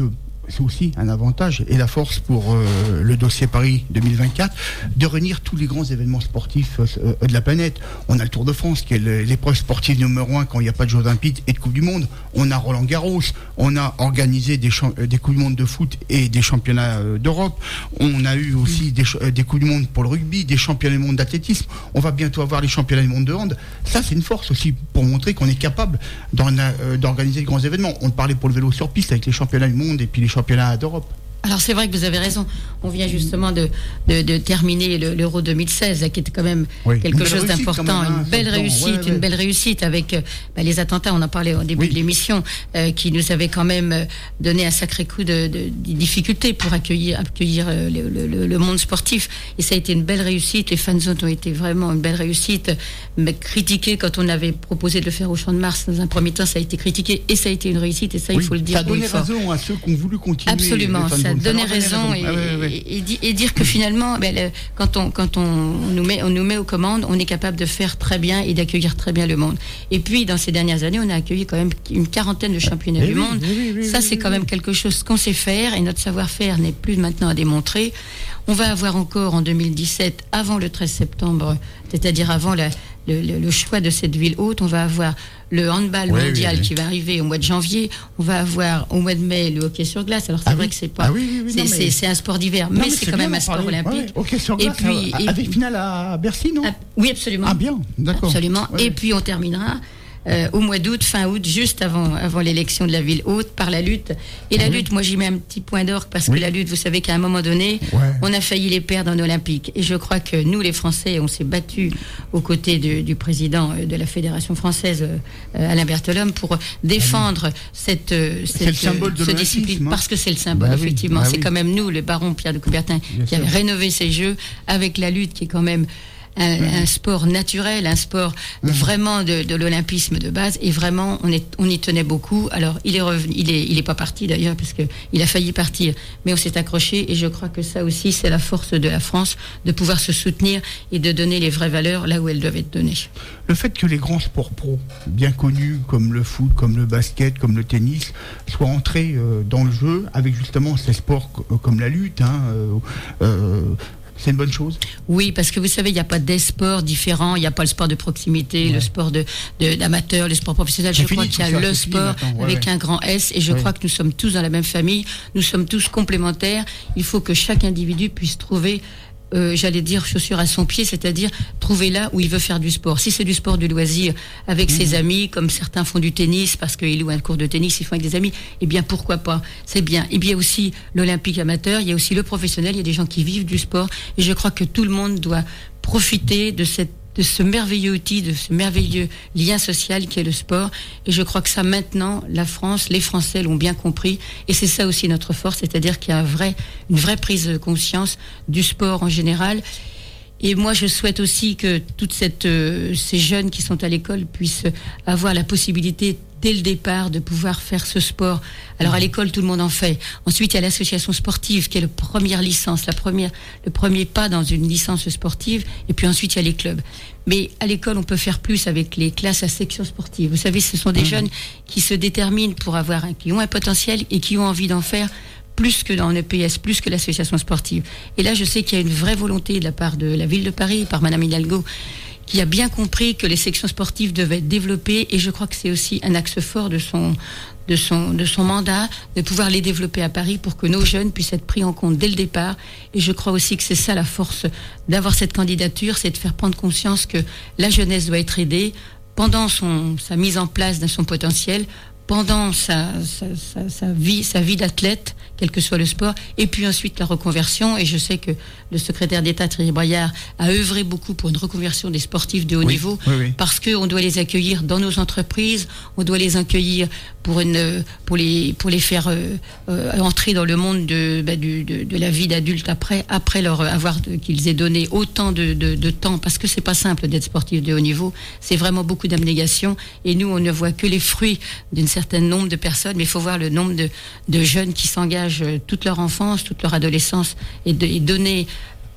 c'est aussi un avantage et la force pour euh, le dossier Paris deux mille vingt-quatre de réunir tous les grands événements sportifs euh, de la planète. On a le Tour de France qui est l'épreuve sportive numéro un quand il n'y a pas de Jeux Olympiques et de Coupe du Monde. On a Roland Garros, on a organisé des, champ- des Coupes du Monde de foot et des championnats euh, d'Europe. On a eu aussi des, ch- des Coupes du Monde pour le rugby, des championnats du monde d'athlétisme. On va bientôt avoir les championnats du monde de hand. Ça, c'est une force aussi pour montrer qu'on est capable d'en, euh, d'organiser de grands événements. On parlait pour le vélo sur piste avec les championnats du monde et puis les championnats d'Europe. Alors c'est vrai que vous avez raison. On vient justement de, de, de terminer le, l'Euro deux mille seize, qui était quand même oui, quelque chose d'important, même, hein, une belle réussite, ouais, ouais. une belle réussite avec euh, bah, les attentats. On en parlait au début oui. de l'émission, euh, qui nous avaient quand même euh, donné un sacré coup de, de, de difficulté pour accueillir, accueillir euh, le, le, le monde sportif. Et ça a été une belle réussite. Les fan zones ont été vraiment une belle réussite. Mais critiqué quand on avait proposé de le faire au Champ de Mars dans un premier temps, ça a été critiqué et ça a été une réussite. Et ça, oui, il faut le dire. Ça a donné raison à ceux qui ont voulu continuer. Absolument. Ça a donné raison, raison. Et, ah, ouais, ouais. Et, et, et dire que finalement, ben, le, quand, on, quand on, nous met, on nous met aux commandes, on est capable de faire très bien et d'accueillir très bien le monde. Et puis, dans ces dernières années, on a accueilli quand même une quarantaine de championnats et du oui, monde. Oui, oui, Ça, oui, c'est oui, quand oui. même quelque chose qu'on sait faire et notre savoir-faire n'est plus maintenant à démontrer. On va avoir encore en deux mille dix-sept, avant le treize septembre, c'est-à-dire avant la, le, le, le choix de cette ville haute, on va avoir le handball ouais, mondial oui, oui. qui va arriver au mois de janvier. On va avoir au mois de mai le hockey sur glace. Alors c'est ah vrai oui. que c'est pas, ah oui, oui, oui, c'est, non, c'est, mais... c'est un sport d'hiver, non, mais, mais c'est, c'est quand même un sport olympique. Ouais, hockey sur glace. Et puis euh, avec finale à Bercy, non ? Ah, oui, absolument. Ah bien, d'accord. Absolument. Ouais. Et puis on terminera. Euh, au mois d'août, fin août, juste avant, avant l'élection de la ville haute, par la lutte. Et la oui. lutte, moi j'y mets un petit point d'orgue parce oui. que la lutte, vous savez qu'à un moment donné, ouais. on a failli les perdre en Olympique. Et je crois que nous, les Français, on s'est battus aux côtés de, du président de la Fédération française, euh, Alain Berthelhomme, pour défendre oui. cette, cette, c'est le symbole de ce discipline. Hein. Parce que c'est le symbole, bah effectivement. Oui. Bah c'est oui. quand même nous, le baron Pierre de Coubertin, Bien qui sûr. avait rénové ces Jeux avec la lutte qui est quand même Un, mmh. un sport naturel, un sport mmh. vraiment de, de l'olympisme de base, et vraiment on, est, on y tenait beaucoup. Alors il est revenu, il est, il est pas parti d'ailleurs parce que il a failli partir, mais on s'est accroché et je crois que ça aussi c'est la force de la France de pouvoir se soutenir et de donner les vraies valeurs là où elles doivent être données. Le fait que les grands sports pro bien connus comme le foot, comme le basket, comme le tennis soient entrés euh, dans le jeu avec justement ces sports c- comme la lutte, hein, euh, euh, c'est une bonne chose ? Oui, parce que vous savez, il n'y a pas des sports différents. Il n'y a pas le sport de proximité, ouais. le sport de, de, d'amateur, le sport professionnel. C'est je crois qu'il y a ça, le sport ouais, avec ouais. un grand S. Et je ouais. crois que nous sommes tous dans la même famille. Nous sommes tous complémentaires. Il faut que chaque individu puisse trouver... Euh, j'allais dire chaussure à son pied, c'est-à-dire trouver là où il veut faire du sport. Si c'est du sport du loisir avec mmh. ses amis, comme certains font du tennis parce qu'ils louent un cours de tennis, ils font avec des amis, eh bien pourquoi pas, c'est bien. Et bien aussi l'olympique amateur, il y a aussi le professionnel, il y a des gens qui vivent du sport et je crois que tout le monde doit profiter de cette de ce merveilleux outil, de ce merveilleux lien social qui est le sport. Et je crois que ça, maintenant, la France, les Français l'ont bien compris. Et c'est ça aussi notre force, c'est-à-dire qu'il y a un vrai, une vraie prise de conscience du sport en général. Et moi, je souhaite aussi que toutes cette, euh, ces jeunes qui sont à l'école puissent avoir la possibilité dès le départ de pouvoir faire ce sport. Alors à l'école, tout le monde en fait. Ensuite, il y a l'association sportive qui est la première licence, la première, le premier pas dans une licence sportive. Et puis ensuite, il y a les clubs. Mais à l'école, on peut faire plus avec les classes à section sportive. Vous savez, ce sont des mmh. jeunes qui se déterminent pour avoir, un, qui ont un potentiel et qui ont envie d'en faire plus que dans le P S, plus que l'association sportive. Et là, je sais qu'il y a une vraie volonté de la part de la ville de Paris, par Madame Hidalgo, qui a bien compris que les sections sportives devaient être développées, et je crois que c'est aussi un axe fort de son, de son, de son mandat, de pouvoir les développer à Paris pour que nos jeunes puissent être pris en compte dès le départ. Et je crois aussi que c'est ça la force d'avoir cette candidature, c'est de faire prendre conscience que la jeunesse doit être aidée pendant son, sa mise en place de son potentiel, pendant sa, sa, sa, sa vie, sa vie d'athlète, quel que soit le sport, et puis ensuite la reconversion. Et je sais que le secrétaire d'État Thierry Braillard a œuvré beaucoup pour une reconversion des sportifs de haut oui, niveau, oui, oui. parce que on doit les accueillir dans nos entreprises, on doit les accueillir pour une, pour les, pour les faire euh, euh, entrer dans le monde de, bah, du, de, de la vie d'adulte après, après leur avoir de, qu'ils aient donné autant de, de, de temps, parce que c'est pas simple d'être sportif de haut niveau, c'est vraiment beaucoup d'abnégation, et nous on ne voit que les fruits d'une certain nombre de personnes, mais il faut voir le nombre de, de jeunes qui s'engagent toute leur enfance, toute leur adolescence, et, de, et donner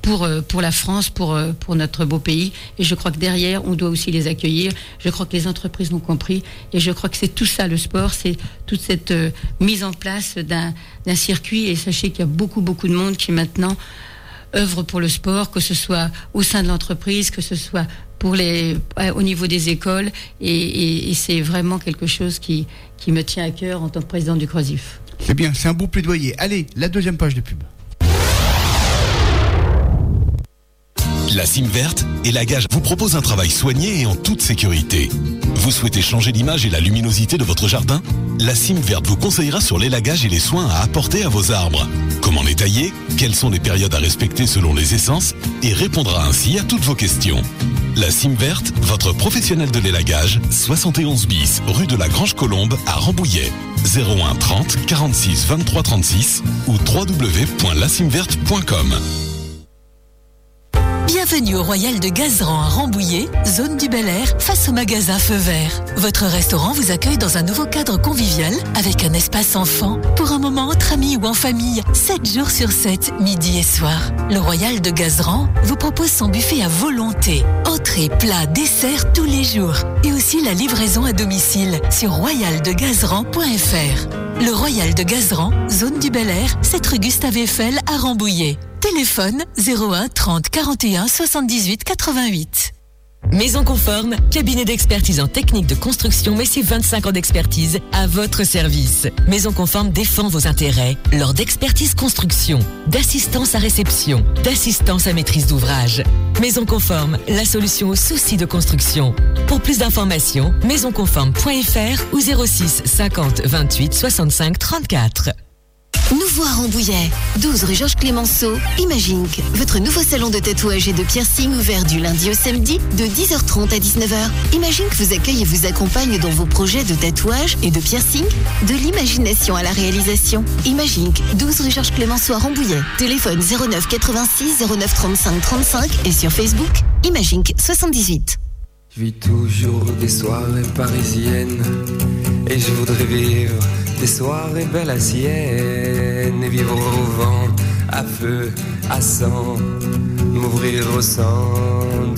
pour pour la France, pour pour notre beau pays. Et je crois que derrière, on doit aussi les accueillir. Je crois que les entreprises l'ont compris. Et je crois que c'est tout ça, le sport, c'est toute cette euh, mise en place d'un d'un circuit. Et sachez qu'il y a beaucoup beaucoup de monde qui maintenant œuvre pour le sport, que ce soit au sein de l'entreprise, que ce soit pour les au niveau des écoles. Et, et, et c'est vraiment quelque chose qui qui me tient à cœur en tant que présidente du CROSIF. C'est bien, c'est un beau plaidoyer. Allez, la deuxième page de pub. La Cime Verte et la Gage vous propose un travail soigné et en toute sécurité. Vous souhaitez changer l'image et la luminosité de votre jardin ? La Cime Verte vous conseillera sur l'élagage et les soins à apporter à vos arbres. Comment les tailler ? Quelles sont les périodes à respecter selon les essences ? Et répondra ainsi à toutes vos questions. La Cime Verte, votre professionnel de l'élagage, soixante et onze bis, rue de la Grange Colombe à Rambouillet. zéro un trente quarante-six vingt-trois trente-six ou w w w point la cime verte point com. Bienvenue au Royal de Gazeran à Rambouillet, zone du Bel Air, face au magasin Feu Vert. Votre restaurant vous accueille dans un nouveau cadre convivial avec un espace enfant pour un moment entre amis ou en famille, sept jours sur sept, midi et soir. Le Royal de Gazeran vous propose son buffet à volonté, entrée, plat, dessert tous les jours et aussi la livraison à domicile sur royal de gazeran point f r. Le Royal de Gazeran, zone du Bel Air, sept rue Gustave Eiffel à Rambouillet. Téléphone zéro un trente quarante et un soixante-dix-huit quatre-vingt-huit. Maison Conforme, cabinet d'expertise en technique de construction mais c'est vingt-cinq ans d'expertise à votre service. Maison Conforme défend vos intérêts lors d'expertise construction, d'assistance à réception, d'assistance à maîtrise d'ouvrage. Maison Conforme, la solution aux soucis de construction. Pour plus d'informations, maison conforme point f r ou zéro six cinquante vingt-huit soixante-cinq trente-quatre. Nouveau à Rambouillet, douze rue Georges Clémenceau, Imagink, votre nouveau salon de tatouage et de piercing ouvert du lundi au samedi de dix heures trente à dix-neuf heures. Imagink vous accueille et vous accompagne dans vos projets de tatouage et de piercing, de l'imagination à la réalisation. Imagink, douze rue Georges Clémenceau à Rambouillet, téléphone zéro neuf quatre-vingt-six zéro neuf trente-cinq trente-cinq et sur Facebook, Imagink soixante-dix-huit. Je vis toujours des soirées parisiennes et je voudrais vivre des soirées belles à sienne et vivre au vent, à feu, à sang, m'ouvrir au sentiment.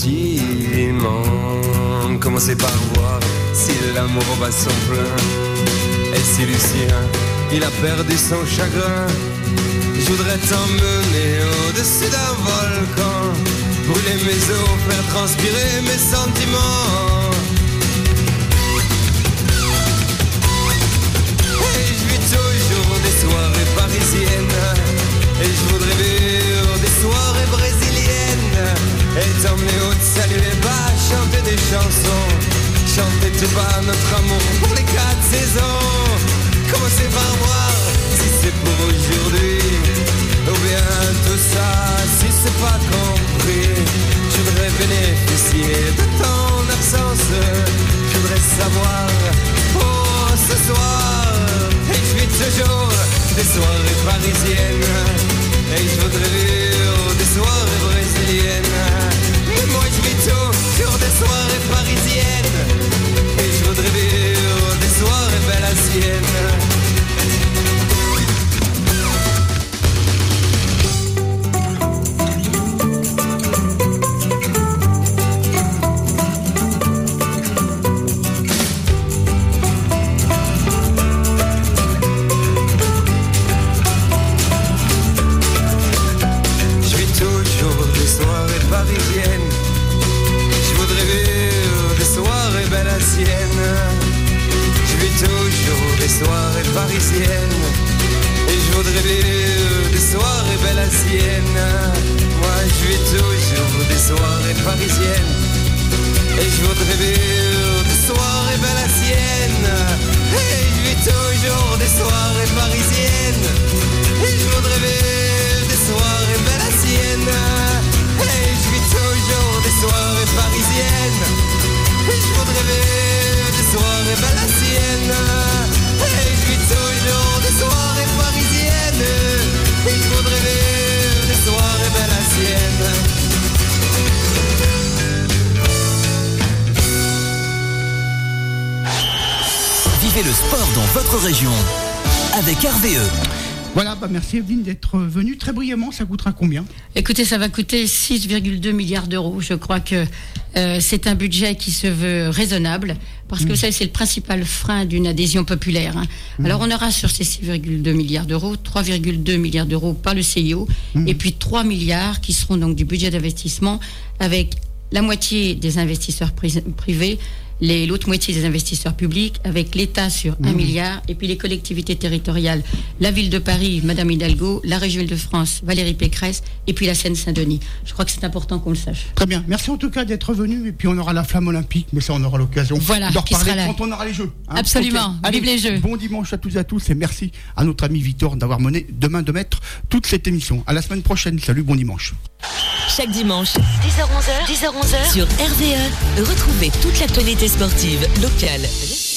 Commencer par voir si l'amour bat son plein et si Lucien, il a perdu son chagrin. Je voudrais t'emmener au-dessus d'un volcan, brûler mes os, faire transpirer mes sentiments. Et je vis toujours des soirées parisiennes et je voudrais vivre des soirées brésiliennes et t'emmener au salut les bas, chanter des chansons, chanter tout bas notre amour pour les quatre saisons. Commencer par voir si c'est pour aujourd'hui ou bien tout ça si c'est pas compris. Je voudrais bénéficier de ton absence, je voudrais savoir pour ce soir. Et je vis toujours des soirées parisiennes et je voudrais vivre des soirées brésiliennes. Mais moi je vis toujours des soirées parisiennes et je voudrais vivre des soirées belles à sienne. Je voudrais vivre des soirées belles à sienne. Je vis toujours des soirées parisiennes et je voudrais vivre des soirées belles à sienne. Moi je vis toujours des soirées parisiennes et je voudrais vivre des soirées belles à sienne. Et je vis toujours des soirées parisiennes et je voudrais vivre des soirées belles à sienne. Et je vis toujours des soirées parisiennes et je voudrais vivre des soirées belles à sienne. Et je vis toujours des soirées parisiennes et je voudrais vivre des soirées belles à sienne. Vivez le sport dans votre région avec R V E. Voilà, bah merci Evelyne d'être venue. Très brièvement, ça coûtera combien ? Écoutez, ça va coûter six virgule deux milliards d'euros. Je crois que euh, c'est un budget qui se veut raisonnable, parce que mmh. vous savez, c'est le principal frein d'une adhésion populaire. Hein. Mmh. Alors on aura sur ces six virgule deux milliards d'euros, trois virgule deux milliards d'euros par le C I O, mmh. et puis trois milliards qui seront donc du budget d'investissement, avec la moitié des investisseurs pri- privés, Les, l'autre moitié des investisseurs publics, avec l'État sur un mmh. milliard, et puis les collectivités territoriales, la ville de Paris, Madame Hidalgo, la région Île-de-France, Valérie Pécresse, et puis la Seine-Saint-Denis. Je crois que c'est important qu'on le sache. Très bien. Merci en tout cas d'être venu, et puis on aura la flamme olympique, mais ça on aura l'occasion voilà, d'en reparler quand on aura les Jeux. Hein. Absolument. Okay. Allez, vive les Jeux. Bon dimanche à tous et à tous, et merci à notre ami Victor d'avoir mené de main de maître toute cette émission. À la semaine prochaine. Salut, bon dimanche. Chaque dimanche, dix heures onze, dix heures onze sur R V E, retrouvez toute l'actualité sportive locale.